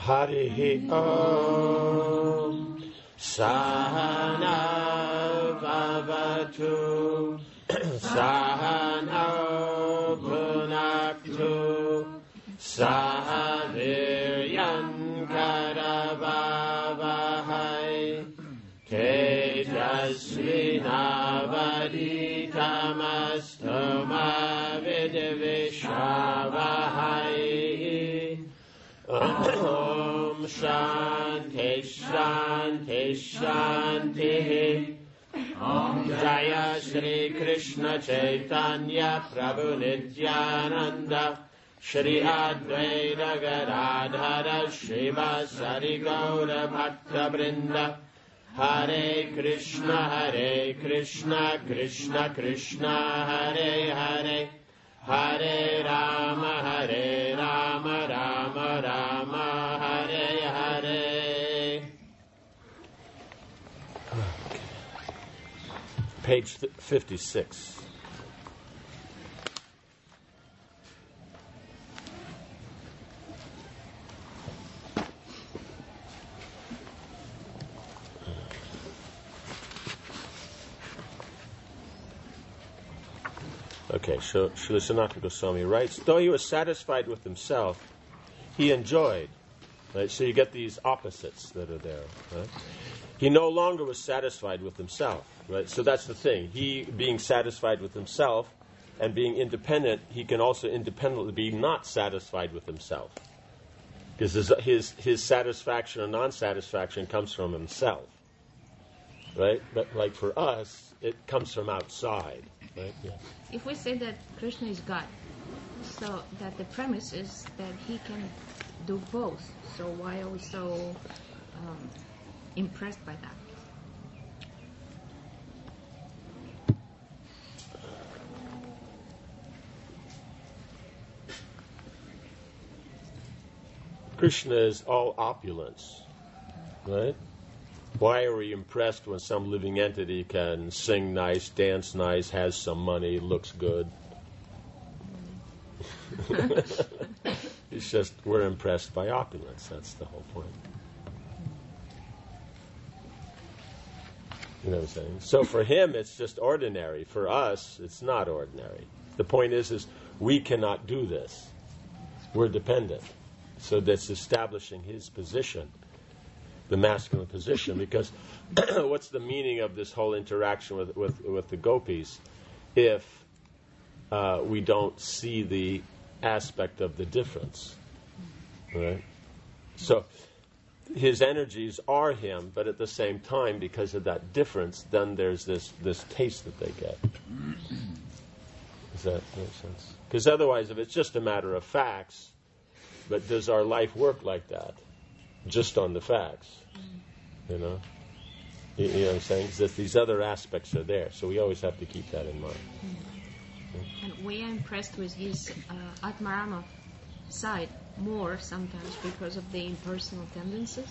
Harihi Om Sahana Bhavatu Sahana Bhunaktu Sahaviryan Karavavahai Tejasvinavaditamastu Vidvishavahai Om Shanti Shanti Shanti Om Jaya Shri Krishna Chaitanya Prabhu Nityananda Shri Advaita Gadadhara Srivasari Gaura Bhakta Vrinda Hare Krishna Krishna Krishna Hare Hare Hare Rama Rama Rama Hare Hare. Page 56. Okay, so Srila Sanatana Goswami writes, though he was satisfied with himself, he enjoyed. Right? So you get these opposites that are there. Right? He no longer was satisfied with himself. Right? So that's the thing. He being satisfied with himself and being independent, he can also independently be not satisfied with himself. Because his satisfaction or non-satisfaction comes from himself. Right? But like for us, it comes from outside. Right? Yeah. If we say that Krishna is God, so that the premise is that he can do both. So why are we so impressed by that? Krishna is all opulence, right? Why are we impressed when some living entity can sing nice, dance nice, has some money, looks good? It's just we're impressed by opulence. That's the whole point. You know what I'm saying? So for him, it's just ordinary. For us, it's not ordinary. The point is we cannot do this. We're dependent. So that's establishing his position, the masculine position, because what's the meaning of this whole interaction with the gopis if we don't see the aspect of the difference, right? So his energies are him, but at the same time, because of that difference, then there's this taste that they get. Does that make sense? Because otherwise, if it's just a matter of facts, but does our life work like that? Just on the facts, you know? You know what I'm saying? That these other aspects are there, so we always have to keep that in mind. And we are impressed with his Atmarama side more sometimes because of the impersonal tendencies?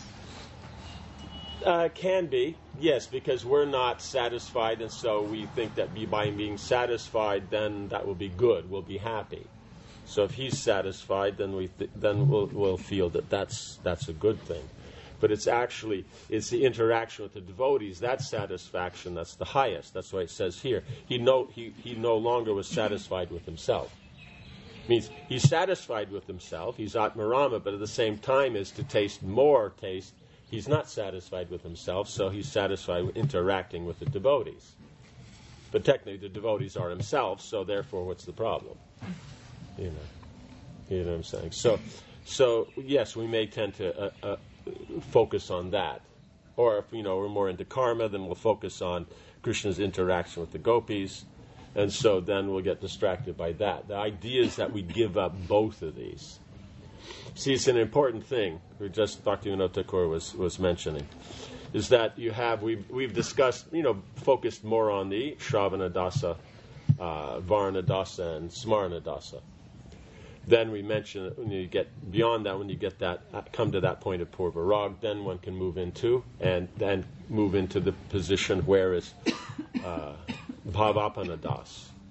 Can be, yes, because we're not satisfied, and so we think that by being satisfied, then that will be good, we'll be happy. So if he's satisfied, then we'll feel that that's a good thing. But it's the interaction with the devotees, that satisfaction, that's the highest. That's why it says here, he no longer was satisfied with himself. It means he's satisfied with himself, he's Atmarama, but at the same time is to taste more taste. He's not satisfied with himself, so he's satisfied with interacting with the devotees. But technically the devotees are himself, so therefore what's the problem? You know what I'm saying? So yes, we may tend to focus on that. Or if, we're more into karma, then we'll focus on Krishna's interaction with the gopis, and so then we'll get distracted by that. The idea is that we give up both of these. See, it's an important thing, just Bhaktivinoda Thakur was mentioning, is that we've discussed, focused more on the Shravana Dasa, Varna Dasa, and Smarna Dasa. Then we mention when you get beyond that, when you get that, come to that point of Purva Rag, then one can move into the position where is Bhavapana Das,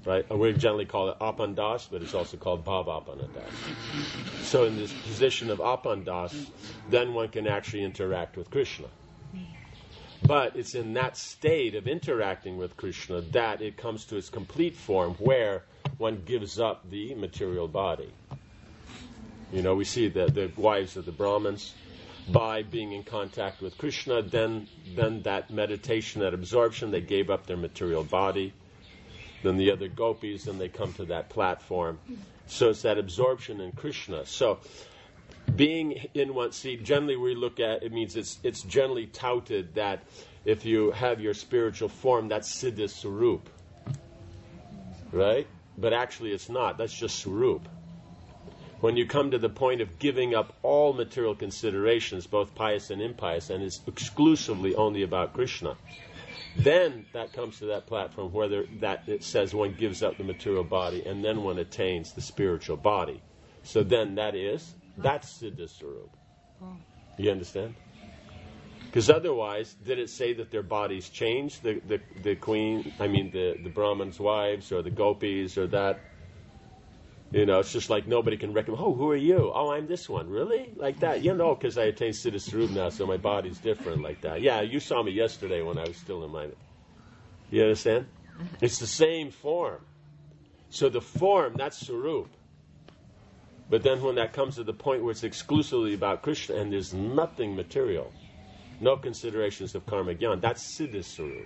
right? And we generally call it apandas, but it's also called bhavapandas. So in this position of apandas, then one can actually interact with Krishna. But it's in that state of interacting with Krishna that it comes to its complete form, where one gives up the material body. You know, we see the wives of the Brahmins, by being in contact with Krishna, then that meditation, that absorption, they gave up their material body. Then the other gopis, then they come to that platform. So it's that absorption in Krishna. So being in one, see, generally we look at, it means it's generally touted that if you have your spiritual form, that's Siddha Swarup. Right? But actually it's not. That's just Swarup. When you come to the point of giving up all material considerations, both pious and impious, and it's exclusively only about Krishna, then that comes to that platform where that it says one gives up the material body, and then one attains the spiritual body. So then that's Siddha Swarup. You understand? Because otherwise, did it say that their bodies changed? The queen, the Brahmins' wives, or the gopis, or that? You know, it's just like nobody can recognize, oh, who are you? Oh, I'm this one. Really? Like that? You know, because I attained Siddha Swarup now, so my body's different like that. Yeah, you saw me yesterday when I was still in my... You understand? It's the same form. So the form, that's Swarup. But then when that comes to the point where it's exclusively about Krishna and there's nothing material, no considerations of karma jnana, that's Siddha Swarup.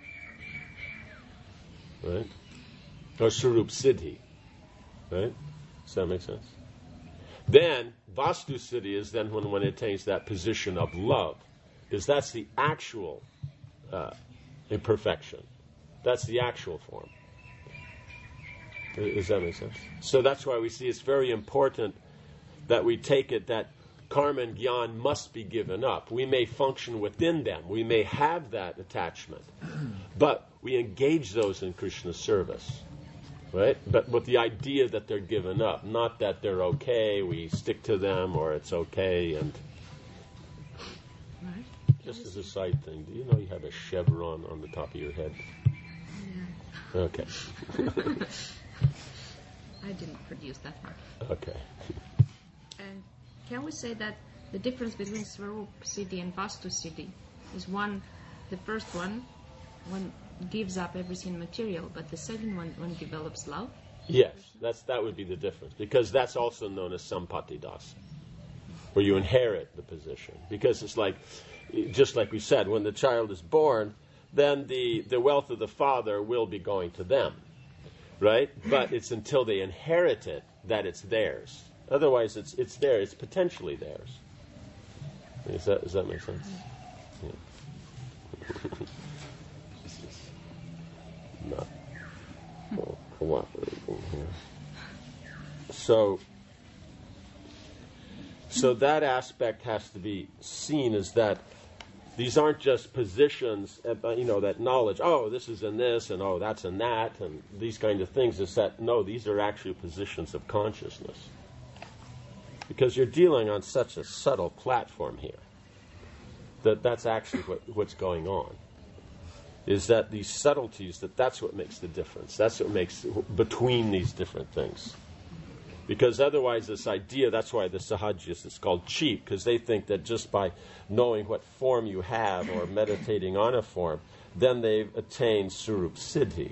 Right? Or Swarup Siddhi. Right? Does that make sense? Then, Vastu Siddhi is then when one attains that position of love, because that's the actual imperfection. That's the actual form. Does that make sense? So that's why we see it's very important that we take it that karma and jnana must be given up. We may function within them. We may have that attachment. But we engage those in Krishna's service. Right? But with the idea that they're given up, not that they're okay, we stick to them, or it's okay, and... Right. Just as a side thing, do you know you have a chevron on the top of your head? Yeah. Okay. I didn't produce that one. Okay. And can we say that the difference between Swarup Siddhi and Vastu Siddhi is the first one gives up everything material, but the second one develops love? Yes, that would be the difference, because that's also known as Sampati Das, where you inherit the position. Because it's like, just like we said, when the child is born, then the wealth of the father will be going to them, right? But it's until they inherit it that it's theirs. Otherwise, it's there. It's potentially theirs. Does that make sense? Yeah. Not cooperating here. So that aspect has to be seen as that these aren't just positions, that knowledge, oh, this is in this, and oh, that's in that, and these kind of things. Is that, no, these are actually positions of consciousness. Because you're dealing on such a subtle platform here that's actually what's going on. Is that these subtleties, that's what makes the difference. That's what makes between these different things. Because otherwise this idea, that's why the Sahajis is called cheap, because they think that just by knowing what form you have or meditating on a form, then they've attained Swarup Siddhi.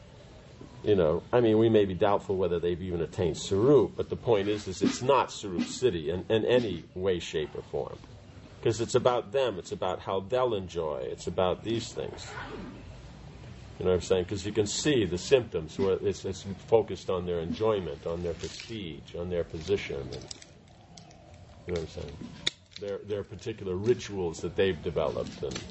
We may be doubtful whether they've even attained Swarup, but the point is it's not Swarup Siddhi in any way, shape, or form. Because it's about them, it's about how they'll enjoy, it's about these things. You know what I'm saying? Because you can see the symptoms where it's focused on their enjoyment, on their prestige, on their position. And, you know what I'm saying? Their particular rituals that they've developed. And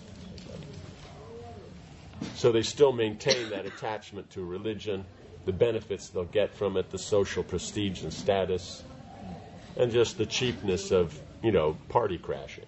so they still maintain that attachment to religion, the benefits they'll get from it, the social prestige and status, and just the cheapness of, party crashing.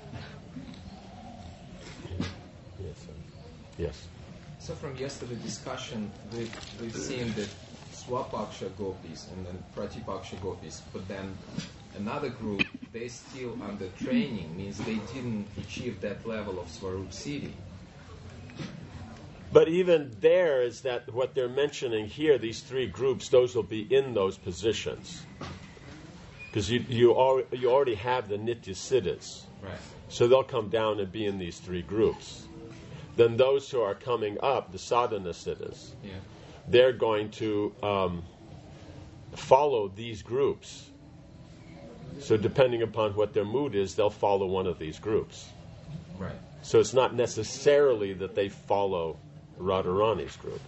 Yes. So from yesterday's discussion, we've seen that Swapaksha gopis and then Pratipaksha gopis, but then another group, they still under training, means they didn't achieve that level of Swarup Siddhi. But even there is that what they're mentioning here, these three groups, those will be in those positions. Because you already have the Nitya Siddhas. Right. So they'll come down and be in these three groups. Then those who are coming up, the Sadhana Siddhas, they're going to follow these groups. So depending upon what their mood is, they'll follow one of these groups. Right. So it's not necessarily that they follow Radharani's group.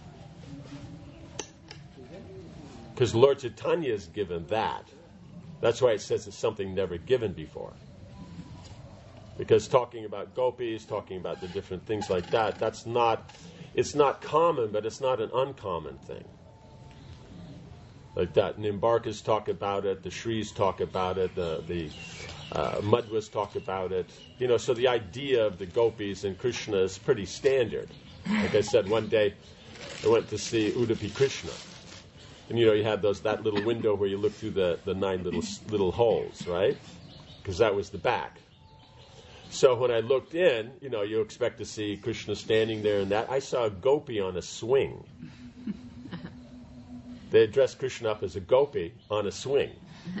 Because Lord Chaitanya is given that. That's why it says it's something never given before. Because talking about gopis, talking about the different things like that, it's not common, but it's not an uncommon thing. Like that. Nimbarkas talk about it, the Shris talk about it, the Madhwas talk about it. So the idea of the gopis and Krishna is pretty standard. Like I said, one day I went to see Udupi Krishna. And you had that little window where you look through the 9 little holes, right? Because that was the back. So when I looked in, you expect to see Krishna standing there and that. I saw a gopi on a swing. They had dressed Krishna up as a gopi on a swing.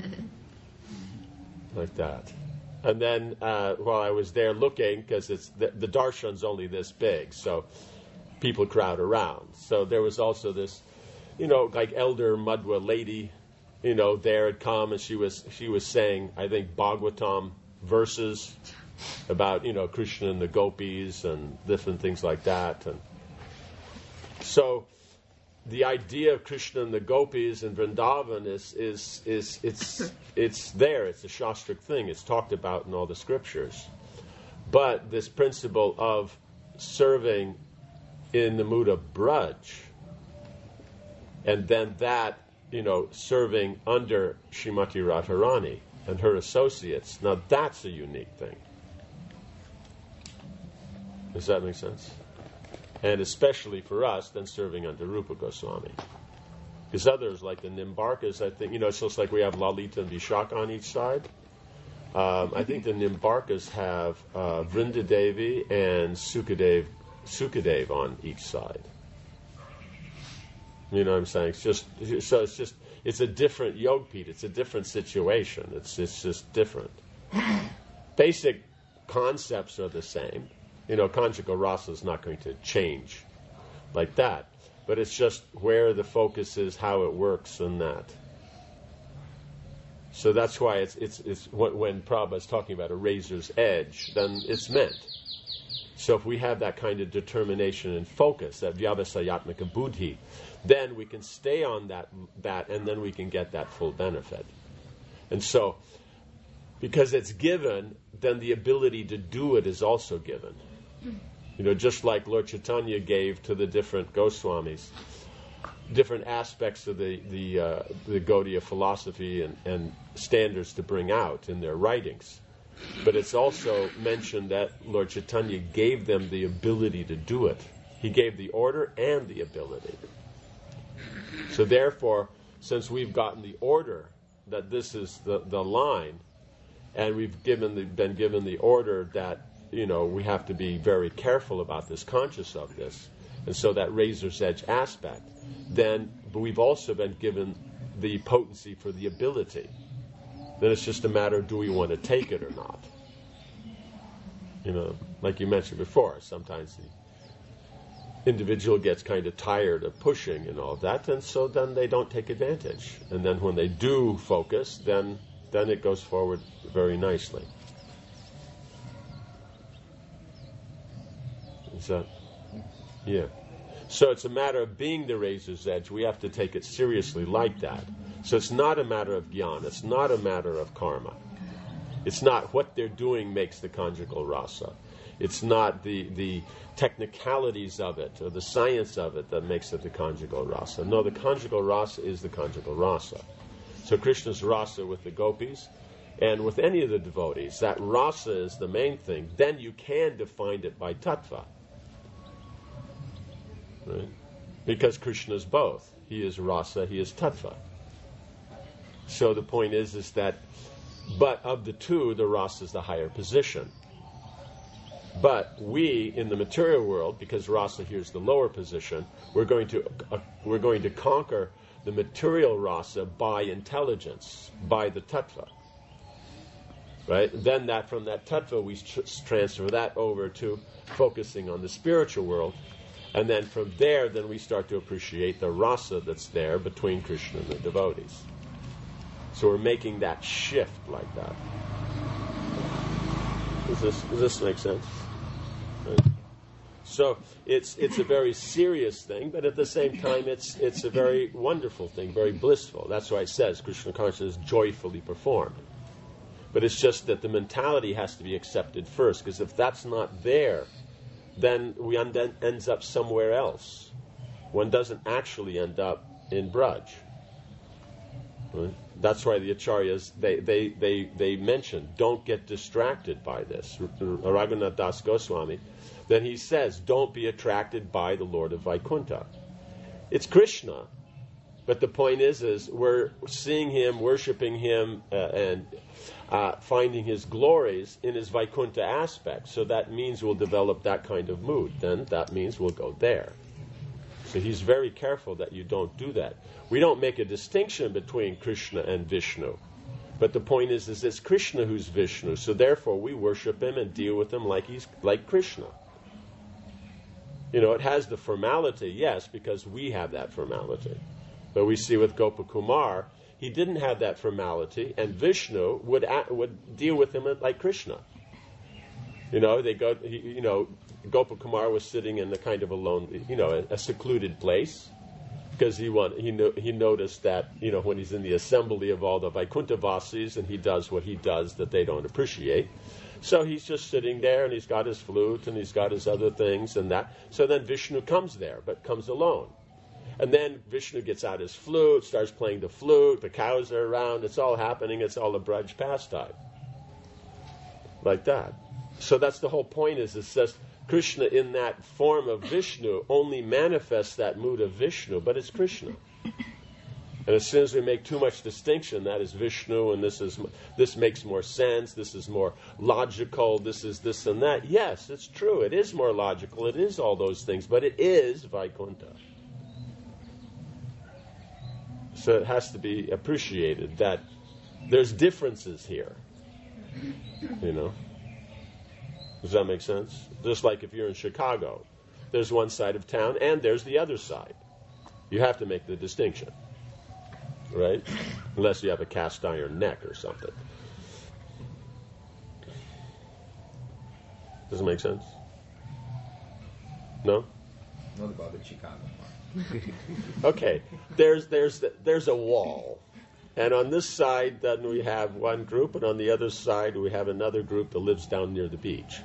Like that. And then while I was there looking, because the darshan's only this big, so people crowd around. So there was also this, like elder Madhwa lady, there had come, and she was saying, I think, Bhagavatam verses about, Krishna and the gopis and different things like that. And so the idea of Krishna and the gopis in Vrindavan it's there. It's a shastric thing. It's talked about in all the scriptures. But this principle of serving in the mood of Braj, and then that, serving under Srimati Radharani and her associates, now that's a unique thing. Does that make sense? And especially for us, then serving under Rupa Goswami. Because others, like the Nimbarkas, I think, it's just like we have Lalita and Vishaka on each side. I think the Nimbarkas have Vrindadevi and Sukadev on each side. You know what I'm saying? It's a different yogpit. It's a different situation. It's just different. Basic concepts are the same. Conjugal rasa is not going to change like that. But it's just where the focus is, how it works, and that. So that's why it's when Prabhupada is talking about a razor's edge, then it's meant. So if we have that kind of determination and focus, that vyavasayatmaka buddhi, then we can stay on that, and then we can get that full benefit. And so, because it's given, then the ability to do it is also given. Just like Lord Chaitanya gave to the different Goswamis, different aspects of the Gaudiya philosophy and standards to bring out in their writings. But it's also mentioned that Lord Chaitanya gave them the ability to do it. He gave the order and the ability. So therefore, since we've gotten the order that this is the line, and we've been given the order that we have to be very careful about this, conscious of this, and so that razor's edge aspect, then we've also been given the potency for the ability. Then it's just a matter of, do we want to take it or not? Like you mentioned before, sometimes the individual gets kind of tired of pushing and all that, and so then they don't take advantage. And then when they do focus, then it goes forward very nicely. Is that? Yeah. So it's a matter of being the razor's edge. We have to take it seriously like that. So it's not a matter of jnana. It's not a matter of karma. It's not what they're doing makes the conjugal rasa. It's not the technicalities of it or the science of it that makes it the conjugal rasa. No, the conjugal rasa is the conjugal rasa. So Krishna's rasa with the gopis and with any of the devotees, that rasa is the main thing. Then you can define it by tattva. Right? Because Krishna is both. He is rasa, he is tattva. So the point is that, but of the two, the rasa is the higher position. But we, in the material world, because rasa here is the lower position, we're going to conquer the material rasa by intelligence, by the tattva. Right? Then from that tattva, we transfer that over to focusing on the spiritual world. And then from there, then we start to appreciate the rasa that's there between Krishna and the devotees. So we're making that shift like that. Does this make sense? Right. So it's a very serious thing, but at the same time, it's a very wonderful thing, very blissful. That's why it says Krishna consciousness is joyfully performed. But it's just that the mentality has to be accepted first, because if that's not there, then we ends up somewhere else. One doesn't actually end up in Braj. Right? That's why the acharyas, they mention, don't get distracted by this. Raghunath Das Goswami, then he says, don't be attracted by the Lord of Vaikuntha. It's Krishna, but the point is we're seeing him, worshipping him, and finding his glories in his Vaikuntha aspect. So that means we'll develop that kind of mood. Then that means we'll go there. So he's very careful that you don't do that. We don't make a distinction between Krishna and Vishnu. But the point is it's Krishna who's Vishnu. So therefore we worship him and deal with him like he's like Krishna. You know, it has the formality, yes, because we have that formality. But we see with Gopakumar, he didn't have that formality, and Vishnu would deal with him like Krishna. You know, Gopakumar was sitting in a kind of a lonely, a secluded place, because he noticed that, when he's in the assembly of all the Vaikuntha-vasis and he does what he does that they don't appreciate. So he's just sitting there, and he's got his flute, and he's got his other things and that. So then Vishnu comes there, but comes alone. And then Vishnu gets out his flute, starts playing the flute, the cows are around, it's all happening, it's all a Braj pastime. Like that. So that's the whole point it says Krishna in that form of Vishnu only manifests that mood of Vishnu, but it's Krishna. And as soon as we make too much distinction, that is Vishnu, and this makes more sense, this is more logical, this is this and that. Yes, it's true, it is more logical, it is all those things, but it is Vaikuntha. So it has to be appreciated that there's differences here. Does that make sense? Just like if you're in Chicago, there's one side of town and there's the other side. You have to make the distinction. Right? Unless you have a cast iron neck or something. Does it make sense? No? Not about the Chicago part. Okay. There's a wall. And on this side, then we have one group, and on the other side, we have another group that lives down near the beach.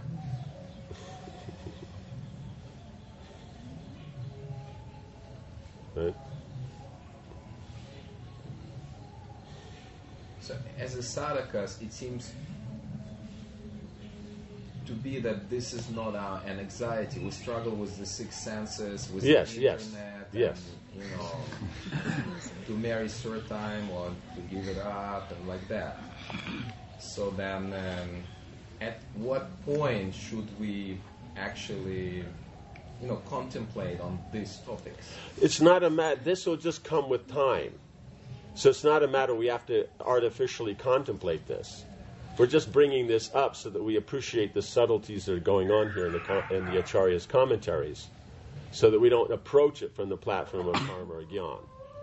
Right? So, as a sadhakas, it seems to be that this is not an anxiety. We struggle with the six senses, with the internet, yes. And, to marry third time or to give it up and like that. So then, at what point should we actually, contemplate on these topics? It's not a matter. This will just come with time. So it's not a matter we have to artificially contemplate this. We're just bringing this up so that we appreciate the subtleties that are going on here in the Acharya's commentaries, so that we don't approach it from the platform of karma or jnana.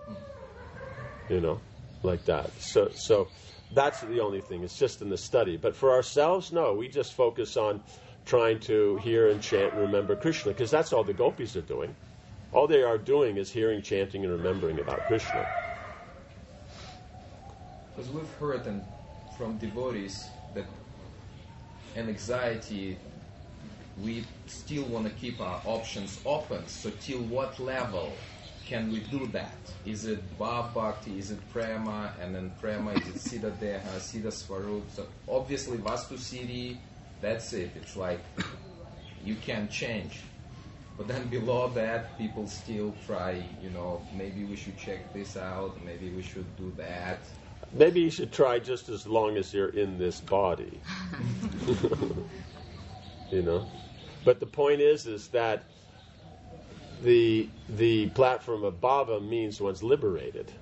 Like that. So that's the only thing. It's just in the study. But for ourselves, no. We just focus on trying to hear and chant and remember Krishna, because that's all the gopis are doing. All they are doing is hearing, chanting, and remembering about Krishna. Because we've heard from devotees that an anxiety, we still want to keep our options open. So till what level can we do that? Is it Bhav Bhakti, is it Prema, and then Prema, is it Siddha Deha, Siddha Swarup? So obviously Vastu Siddhi, that's it. It's like you can't change. But then below that, people still try, maybe we should check this out, maybe we should do that. Maybe you should try just as long as you're in this body. But the point is that the platform of bhava means one's liberated.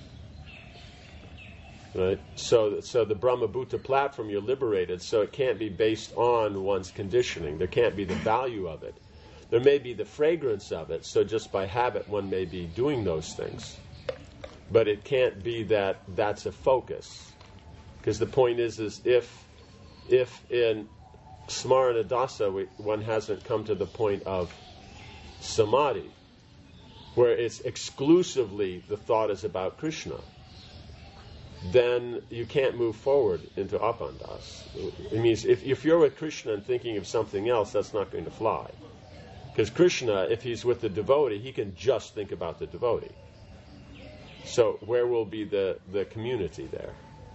Right? So the Brahmabhuta platform, you're liberated, so it can't be based on one's conditioning. There can't be the value of it. There may be the fragrance of it, so just by habit one may be doing those things. But it can't be that that's a focus. Because the point is if in Smarana Dasa one hasn't come to the point of samadhi, where it's exclusively the thought is about Krishna, then you can't move forward into Apandas. It means if you're with Krishna and thinking of something else, that's not going to fly. Because Krishna, if he's with the devotee, he can just think about the devotee. So where will be the community there?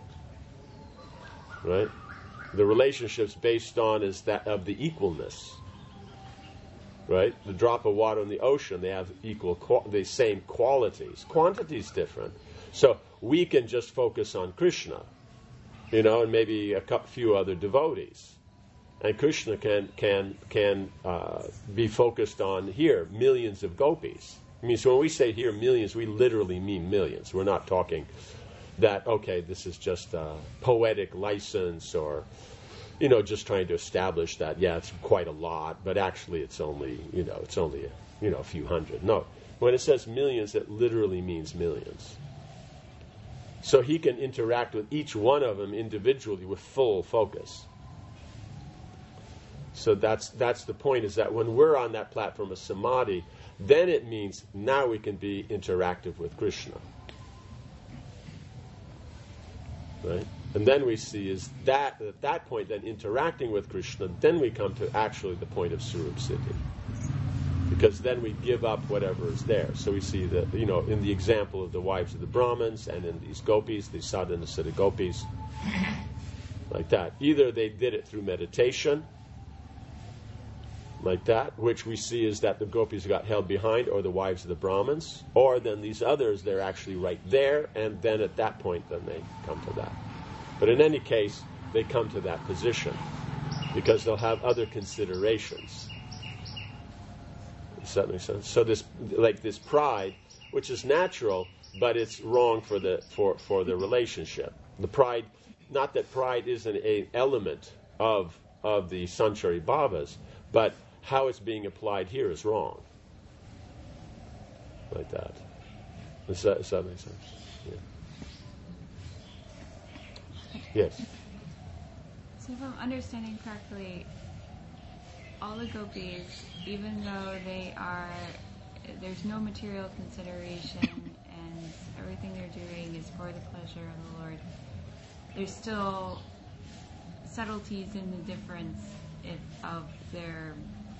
Right? The relationship's based on is that of the equalness. Right? The drop of water in the ocean, they have the same qualities. Quantity's different. So we can just focus on Krishna, and maybe a few other devotees. And Krishna can be focused on here millions of gopis. I mean, so when we say here millions, we literally mean millions. We're not talking that, okay, this is just a poetic license or, just trying to establish that, yeah, it's quite a lot, but actually it's only a few hundred. No. When it says millions, it literally means millions. So he can interact with each one of them individually with full focus. So that's the point, is that when we're on that platform of samadhi, then it means now we can be interactive with Krishna. Right? And then we see is that at that point, then interacting with Krishna, then we come to actually the point of Surup Siddhi. Because then we give up whatever is there. So we see that, in the example of the wives of the Brahmins and in these gopis, these sadhana siddha gopis, like that. Either they did it through meditation, like that, which we see is that the gopis got held behind, or the wives of the Brahmins, or then these others, they're actually right there, and then at that point, then they come to that. But in any case, they come to that position, because they'll have other considerations. Does that make sense? So this pride, which is natural, but it's wrong for the relationship. The pride, not that pride isn't an element of the Sanchari Bhavas, but how it's being applied here is wrong. Like that. Does that make sense? Yeah. Yes. So if I'm understanding correctly, all the gopis, even though there's no material consideration and everything they're doing is for the pleasure of the Lord, there's still subtleties in the difference of their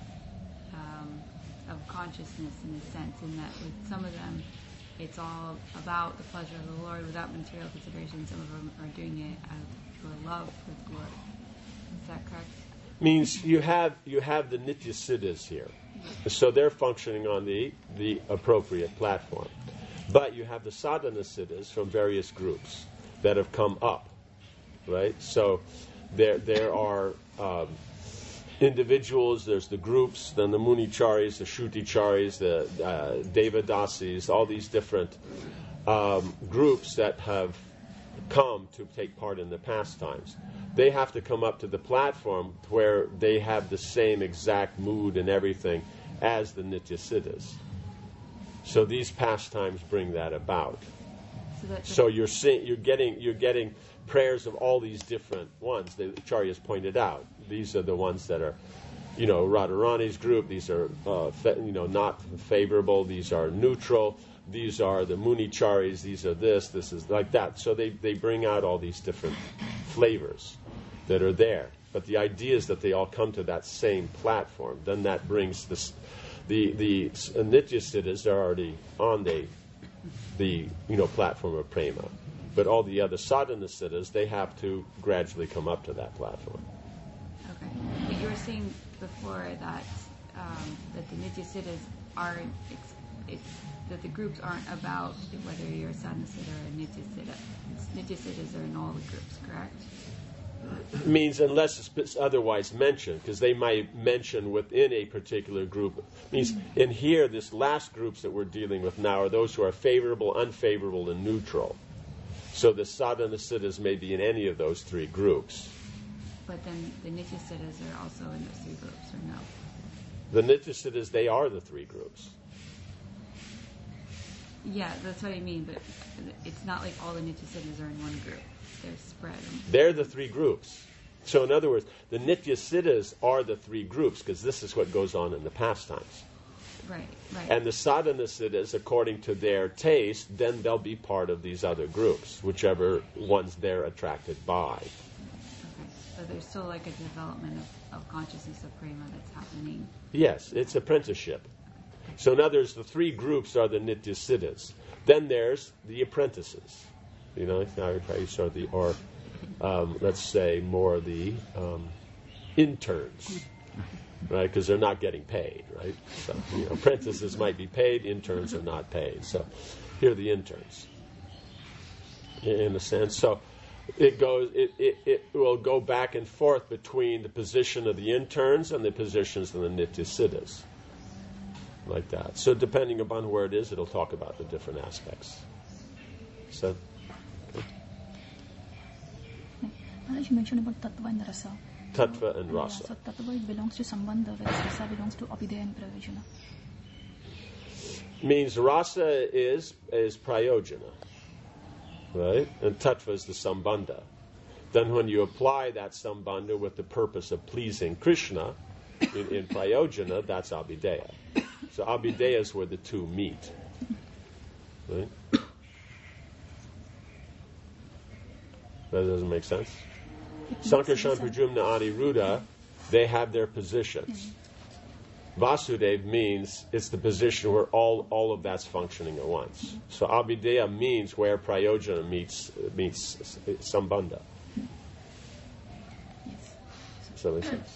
of consciousness, in a sense, in that with some of them it's all about the pleasure of the Lord without material consideration. Some of them are doing it for love with the Lord. Is that correct? Means you have the Nitya Siddhas here. So they're functioning on the appropriate platform. But you have the Sadhana Siddhas from various groups that have come up. Right? So there are individuals, there's the groups, then the Municharis, the Shruticharis, the Devadasis, all these different groups that have come to take part in the pastimes. They have to come up to the platform where they have the same exact mood and everything as the Nitya Siddhas. So these pastimes bring that about. So you're getting prayers of all these different ones. The Acharyas pointed out. These are the ones that are, Radharani's group. These are, not favorable. These are neutral. These are the Municharis. These are this is like that. So they bring out all these different flavors that are there. But the idea is that they all come to that same platform. Then that brings this. The Nitya Siddhas are already on the platform of prema. But all the other sadhana siddhas, they have to gradually come up to that platform. Okay. But you were saying before that the Nitya Siddhas aren't, that the groups aren't about whether you're a sadhana siddha or a Nitya Siddha. Nitya Siddhas are in all the groups, correct? means unless it's otherwise mentioned, because they might mention within a particular group. Means in here, this last groups that we're dealing with now are those who are favorable, unfavorable, and neutral. So the sadhana siddhas may be in any of those three groups. But then the Nitya Siddhas are also in those three groups, or no? The Nitya siddhas, they are the three groups. Yeah, that's what I mean, but it's not like all the Nitya Siddhas are in one group. They're spread. They're the three groups. So in other words, the Nitya siddhas are the three groups, because this is what goes on in the pastimes. Right. And the sadhana siddhas, according to their taste, then they'll be part of these other groups, whichever ones they're attracted by. Okay. So there's still like a development of consciousness of prema that's happening. Yes, it's apprenticeship. So in other words, the three groups are the Nitya siddhas. Then there's the apprentices. You know, let's say more the interns, right? Because they're not getting paid, right? So, apprentices might be paid, interns are not paid. So here are the interns, in a sense. So it will go back and forth between the position of the interns and the positions of the Nitya siddhas, like that. So depending upon where it is, it'll talk about the different aspects. So. As you mentioned about tattva and rasa. Tattva and rasa. So tattva belongs to sambandha, whereas rasa belongs to abhidheya and prayojana. Means rasa is prayojana, right? And tattva is the sambandha. Then when you apply that sambandha with the purpose of pleasing Krishna in prayojana, that's abhidheya. So abhidheya is where the two meet, right? That doesn't make sense? Sankarshan, Pradyumna, Aniruddha, they have their positions. Vasudeva means it's the position where all of that's functioning at once. So abhidheya means where prayojana meets sambandha. Does that make sense?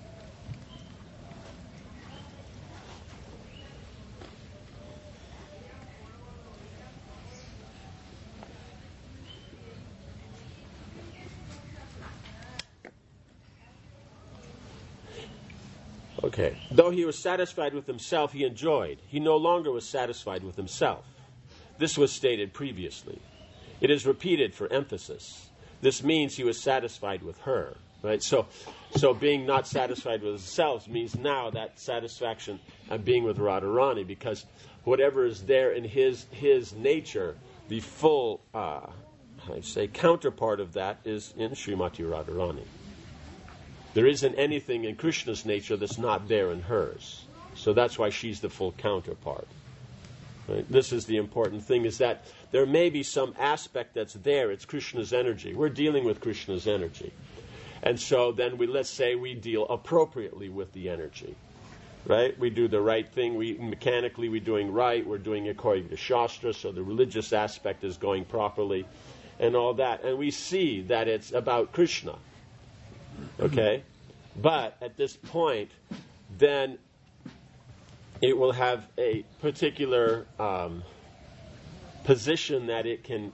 Okay. Though he was satisfied with himself, he enjoyed. He no longer was satisfied with himself. This was stated previously. It is repeated for emphasis. This means he was satisfied with her. Right? So being not satisfied with himself means now that satisfaction of being with Radharani, because whatever is there in his nature, the full, counterpart of that is in Srimati Radharani. There isn't anything in Krishna's nature that's not there in hers. So that's why she's the full counterpart. Right? This is the important thing, is that there may be some aspect that's there. It's Krishna's energy. We're dealing with Krishna's energy. And so then let's say we deal appropriately with the energy. Right? We do the right thing. We're doing right. We're doing according to Shastra. So the religious aspect is going properly and all that. And we see that it's about Krishna. Okay? But at this point, then it will have a particular position that it can,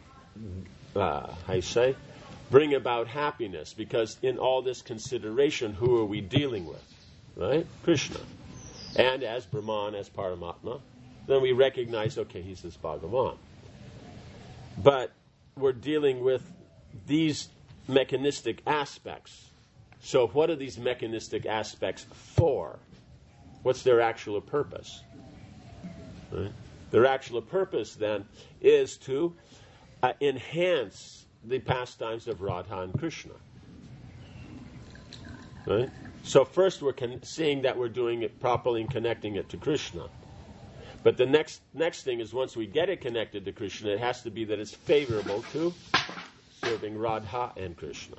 bring about happiness. Because in all this consideration, who are we dealing with? Right? Krishna. And as Brahman, as Paramatma, then we recognize, okay, he's this Bhagavan. But we're dealing with these mechanistic aspects. So what are these mechanistic aspects for? What's their actual purpose? Right? Their actual purpose, then, is to enhance the pastimes of Radha and Krishna. Right? So first we're seeing that we're doing it properly and connecting it to Krishna. But the next thing is, once we get it connected to Krishna, it has to be that it's favorable to serving Radha and Krishna.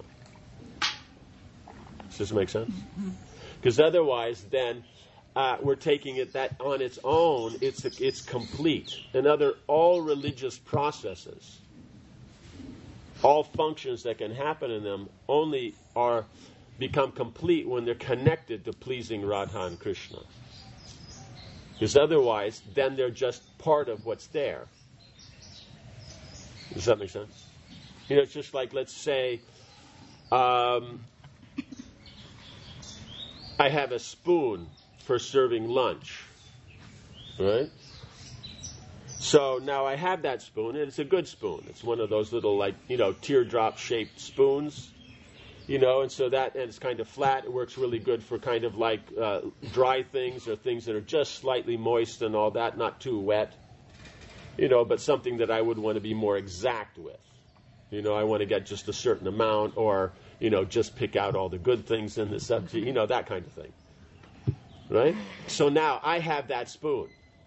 Does this make sense? Because otherwise, then we're taking it that on its own, it's complete. All religious processes, all functions that can happen in them, only become complete when they're connected to pleasing Radha and Krishna. Because otherwise, then they're just part of what's there. Does that make sense? It's just like, let's say, I have a spoon for serving lunch, right? So now I have that spoon, and it's a good spoon. It's one of those little, like, teardrop-shaped spoons, and so and it's kind of flat. It works really good for kind of like dry things or things that are just slightly moist and all that, not too wet, but something that I would want to be more exact with. I want to get just a certain amount, or, just pick out all the good things in the subject, that kind of thing. Right? So now I have that spoon.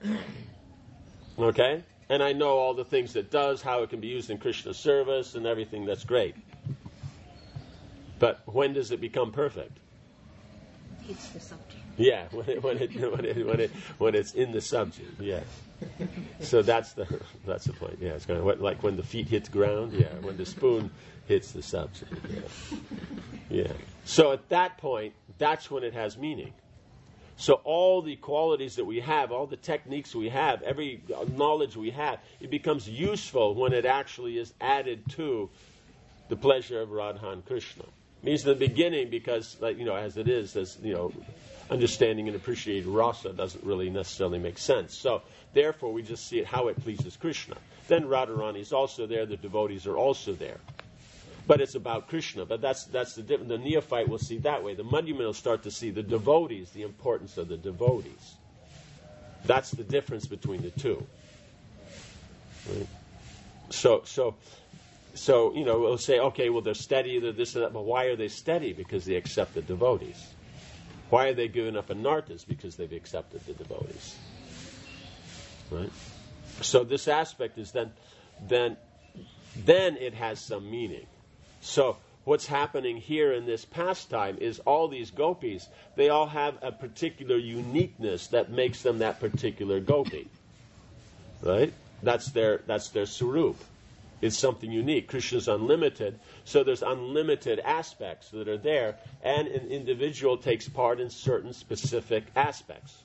Okay? And I know all the things it does, how it can be used in Krishna service and everything. That's great. But when does it become perfect? It's the subject. Yeah, when it's in the subject. Yeah. So that's the point. Yeah, it's kind of like when the feet hit the ground. Yeah, when the spoon hits the subject. Yeah. So at that point, that's when it has meaning. So all the qualities that we have, all the techniques we have, every knowledge we have, it becomes useful when it actually is added to the pleasure of Radha and Krishna. It means in the beginning, because, as it is, understanding and appreciating rasa doesn't really necessarily make sense. So therefore, we just see it how it pleases Krishna. Then Radharani is also there. The devotees are also there. But it's about Krishna. But that's the difference. The neophyte will see that way. The Madhyama will start to see the devotees, the importance of the devotees. That's the difference between the two. Right? So we'll say, okay, well, they're steady, they're this and that. But why are they steady? Because they accept the devotees. Why are they giving up anarthas? Because they've accepted the devotees. Right? So this aspect is then it has some meaning. So what's happening here in this pastime is all these gopis, they all have a particular uniqueness that makes them that particular gopi. Right? That's their swarup. It's something unique. Krishna's unlimited, so there's unlimited aspects that are there, and an individual takes part in certain specific aspects.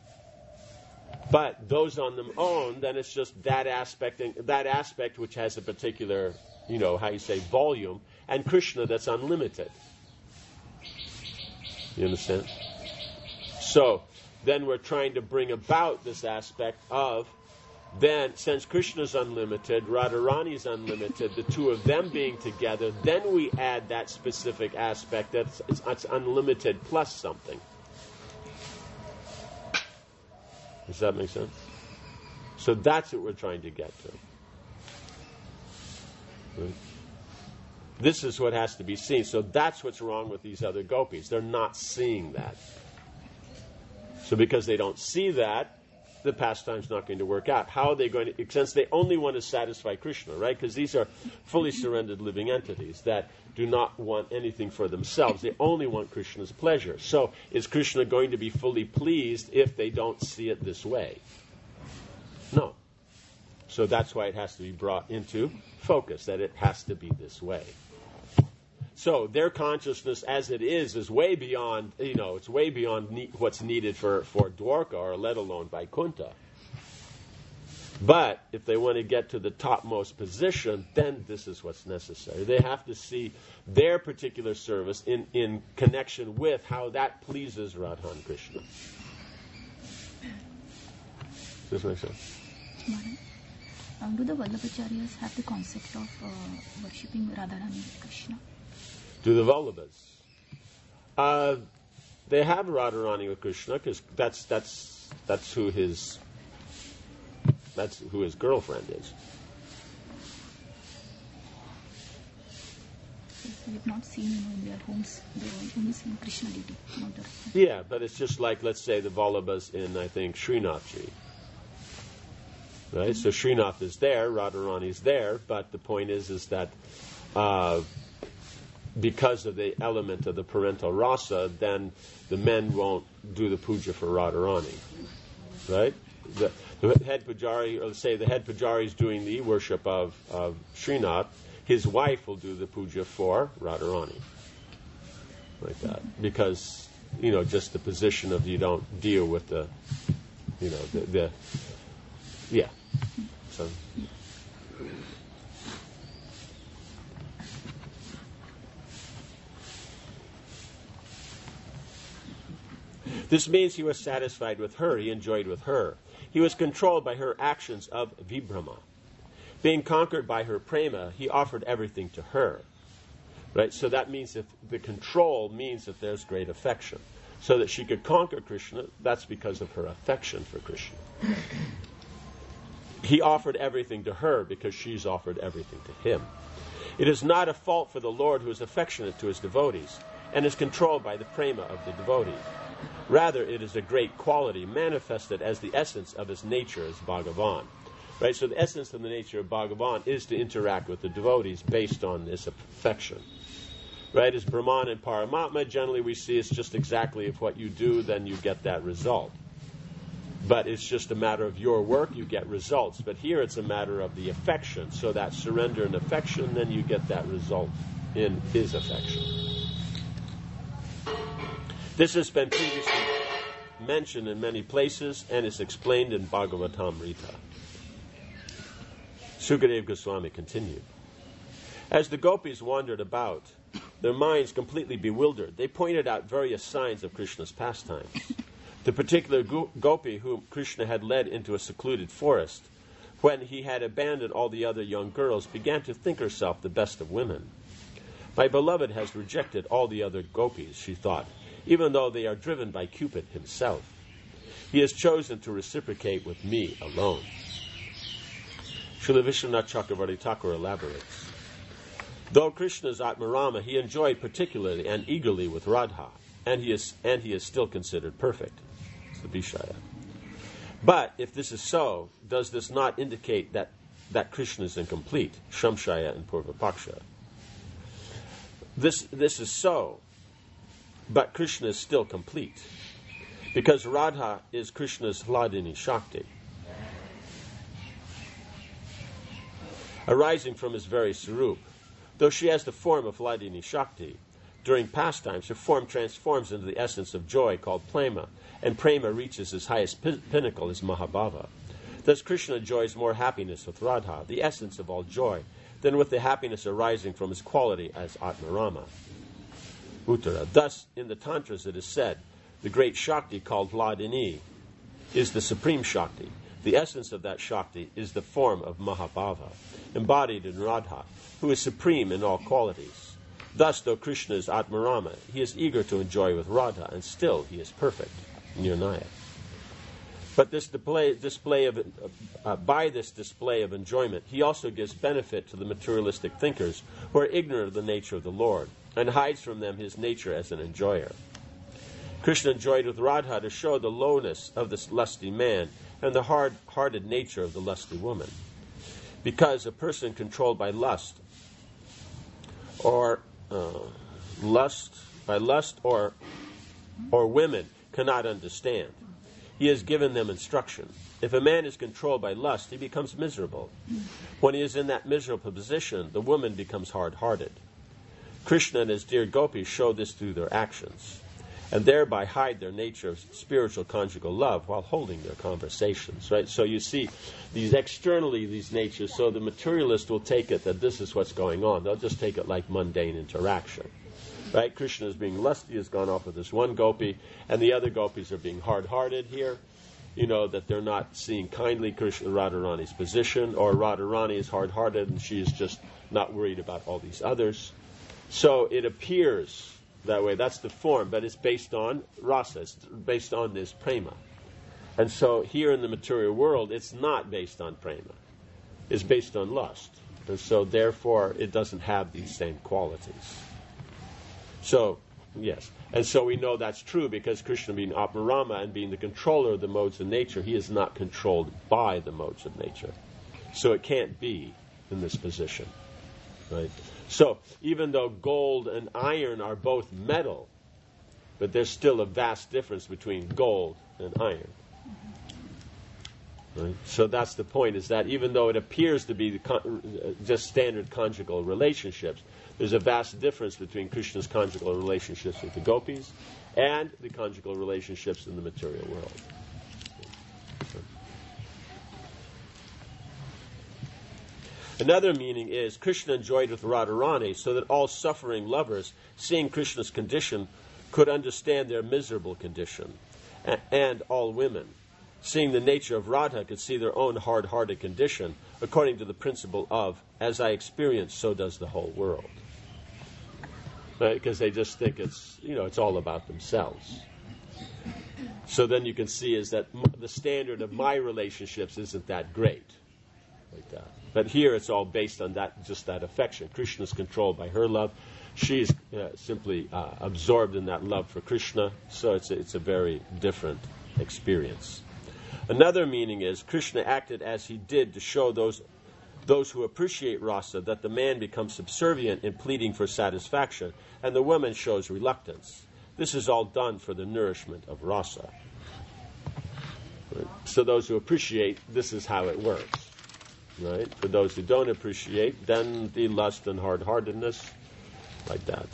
But those on their own, then it's just that aspect which has a particular, volume, and Krishna that's unlimited. You understand? So then we're trying to bring about this aspect of, then, since Krishna's unlimited, Radharani is unlimited, the two of them being together, then we add that specific aspect that's unlimited plus something. Does that make sense? So that's what we're trying to get to. Right? This is what has to be seen. So that's what's wrong with these other gopis. They're not seeing that. So because they don't see that, the pastime's not going to work out. How are they going to, since they only want to satisfy Krishna, right? Because these are fully surrendered living entities that do not want anything for themselves. They only want Krishna's pleasure. So is Krishna going to be fully pleased if they don't see it this way? No. So that's why it has to be brought into focus, that it has to be this way. So their consciousness as it is way beyond, it's way beyond what's needed for Dwarka, or let alone Vaikuntha. But if they want to get to the topmost position, then this is what's necessary. They have to see their particular service in connection with how that pleases Radha and Krishna. Does this make sense? Do the Vallabhacharyas have the concept of worshipping Radharani and Krishna? Do the Vallabhas? They have Radharani with Krishna because that's who his girlfriend is. We've not seen in their homes. They've only seen Krishna deity. Yeah, but it's just like, let's say, the Vallabhas in, I think, Srinathji. Right? So Srinath is there, Radharani is there, but the point is that because of the element of the parental rasa, then the men won't do the puja for Radharani. Right? The head pujari, or let's say the head pujari is doing the worship of Srinath, his wife will do the puja for Radharani. Like that. Because, just the position of you don't deal with the yeah. So. This means he was satisfied with her, he enjoyed with her. He was controlled by her actions of vibhrama. Being conquered by her prema, he offered everything to her. Right? So that means that the control means that there's great affection. So that she could conquer Krishna, that's because of her affection for Krishna. He offered everything to her because she's offered everything to him. It is not a fault for the Lord who is affectionate to his devotees and is controlled by the prema of the devotee. Rather, it is a great quality manifested as the essence of his nature as Bhagavan. Right? So the essence of the nature of Bhagavan is to interact with the devotees based on this affection. Right? As Brahman and Paramatma, generally we see it's just exactly if what you do, then you get that result. But it's just a matter of your work, you get results. But here it's a matter of the affection. So that surrender and affection, then you get that result in his affection. This has been previously mentioned in many places and is explained in Bhagavatamrita. Sukadeva Goswami continued. As the gopis wandered about, their minds completely bewildered, they pointed out various signs of Krishna's pastimes. The particular gopi whom Krishna had led into a secluded forest, when he had abandoned all the other young girls, began to think herself the best of women. My beloved has rejected all the other gopis, she thought, even though they are driven by Cupid himself. He has chosen to reciprocate with me alone. Srila Vishwanath Chakravarti Thakur elaborates. Though Krishna is Atmarama, he enjoyed particularly and eagerly with Radha, and he is still considered perfect. It's the Vishaya. But if this is so, does this not indicate that Krishna is incomplete? Shamshaya and Purvapaksha. This is so, but Krishna is still complete, because Radha is Krishna's Hladini Shakti, arising from his very Sarup. Though she has the form of Hladini Shakti, during pastimes her form transforms into the essence of joy called Prema, and Prema reaches its highest pinnacle as Mahabhava. Thus Krishna enjoys more happiness with Radha, the essence of all joy, than with the happiness arising from his quality as Atmarama. Uttara. Thus, in the Tantras it is said, the great Shakti called Hladini is the supreme Shakti. The essence of that Shakti is the form of Mahabhava, embodied in Radha, who is supreme in all qualities. Thus, though Krishna is Atmarama, he is eager to enjoy with Radha, and still he is perfect, Nirnaya. But by this display of enjoyment, he also gives benefit to the materialistic thinkers who are ignorant of the nature of the Lord, and hides from them his nature as an enjoyer. Krishna enjoyed with Radha to show the lowness of this lusty man and the hard-hearted nature of the lusty woman. Because a person controlled by lust or women cannot understand. He has given them instruction. If a man is controlled by lust, he becomes miserable. When he is in that miserable position, the woman becomes hard-hearted. Krishna and his dear gopis show this through their actions, and thereby hide their nature of spiritual conjugal love while holding their conversations. Right? So you see these natures, so the materialist will take it that this is what's going on. They'll just take it like mundane interaction. Right? Krishna is being lusty, has gone off with this one gopi, and the other gopis are being hard-hearted here. You know, that they're not seeing kindly Krishna Radharani's position, or Radharani is hard-hearted and she is just not worried about all these others. So it appears that way. That's the form, but it's based on rasa. It's based on this prema. And so here in the material world, it's not based on prema. It's based on lust. And so therefore, it doesn't have these same qualities. So, yes. And so we know that's true because Krishna being Atmarama and being the controller of the modes of nature, he is not controlled by the modes of nature. So it can't be in this position. Right? So, even though gold and iron are both metal, but there's still a vast difference between gold and iron. Right? So that's the point, is that even though it appears to be just standard conjugal relationships, there's a vast difference between Krishna's conjugal relationships with the gopis and the conjugal relationships in the material world. Another meaning is Krishna enjoyed with Radharani so that all suffering lovers, seeing Krishna's condition, could understand their miserable condition. and all women. Seeing the nature of Radha, could see their own hard-hearted condition according to the principle of, as I experience, so does the whole world. Right? Because they just think it's all about themselves. So then you can see is that the standard of my relationships isn't that great. Like that. But here it's all based on just that affection. Krishna is controlled by her love. She is simply absorbed in that love for Krishna. So it's a very different experience. Another meaning is Krishna acted as he did to show those who appreciate rasa that the man becomes subservient in pleading for satisfaction, and the woman shows reluctance. This is all done for the nourishment of rasa. Right? So those who appreciate, this is how it works. Right? For those who don't appreciate, then the lust and hard-heartedness, like that.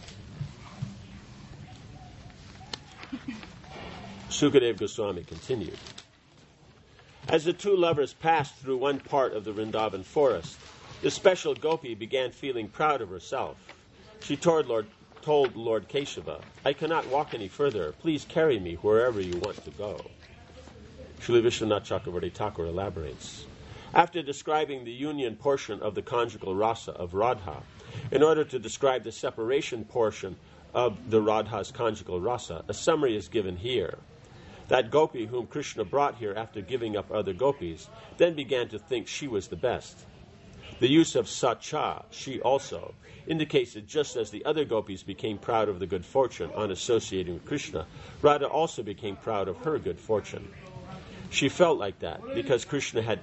Sukadeva Goswami continued. As the two lovers passed through one part of the Vrindavan forest, the special gopi began feeling proud of herself. She told Lord Keshava, I cannot walk any further. Please carry me wherever you want to go. Srila Vishwanath Chakravarti Thakur elaborates. After describing the union portion of the conjugal rasa of Radha, in order to describe the separation portion of the Radha's conjugal rasa, a summary is given here. That gopi whom Krishna brought here after giving up other gopis then began to think she was the best. The use of sacha, she also, indicates that just as the other gopis became proud of the good fortune on associating with Krishna, Radha also became proud of her good fortune. She felt like that because Krishna had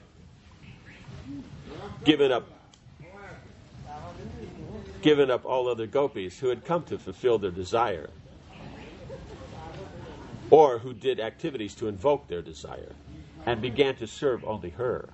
given up all other gopis who had come to fulfill their desire, or who did activities to invoke their desire, and began to serve only her.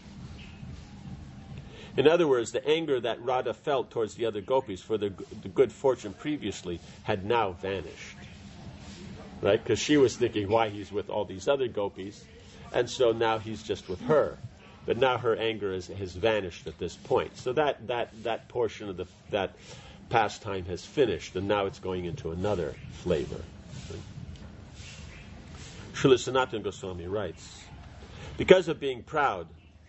In other words, the anger that Radha felt towards the other gopis for the good fortune previously had now vanished. Right? Because she was thinking why he's with all these other gopis, and so now he's just with her. But now her anger has vanished at this point. So that portion of that pastime has finished, and now it's going into another flavor. Srila Sanatana Goswami writes, because of being proud,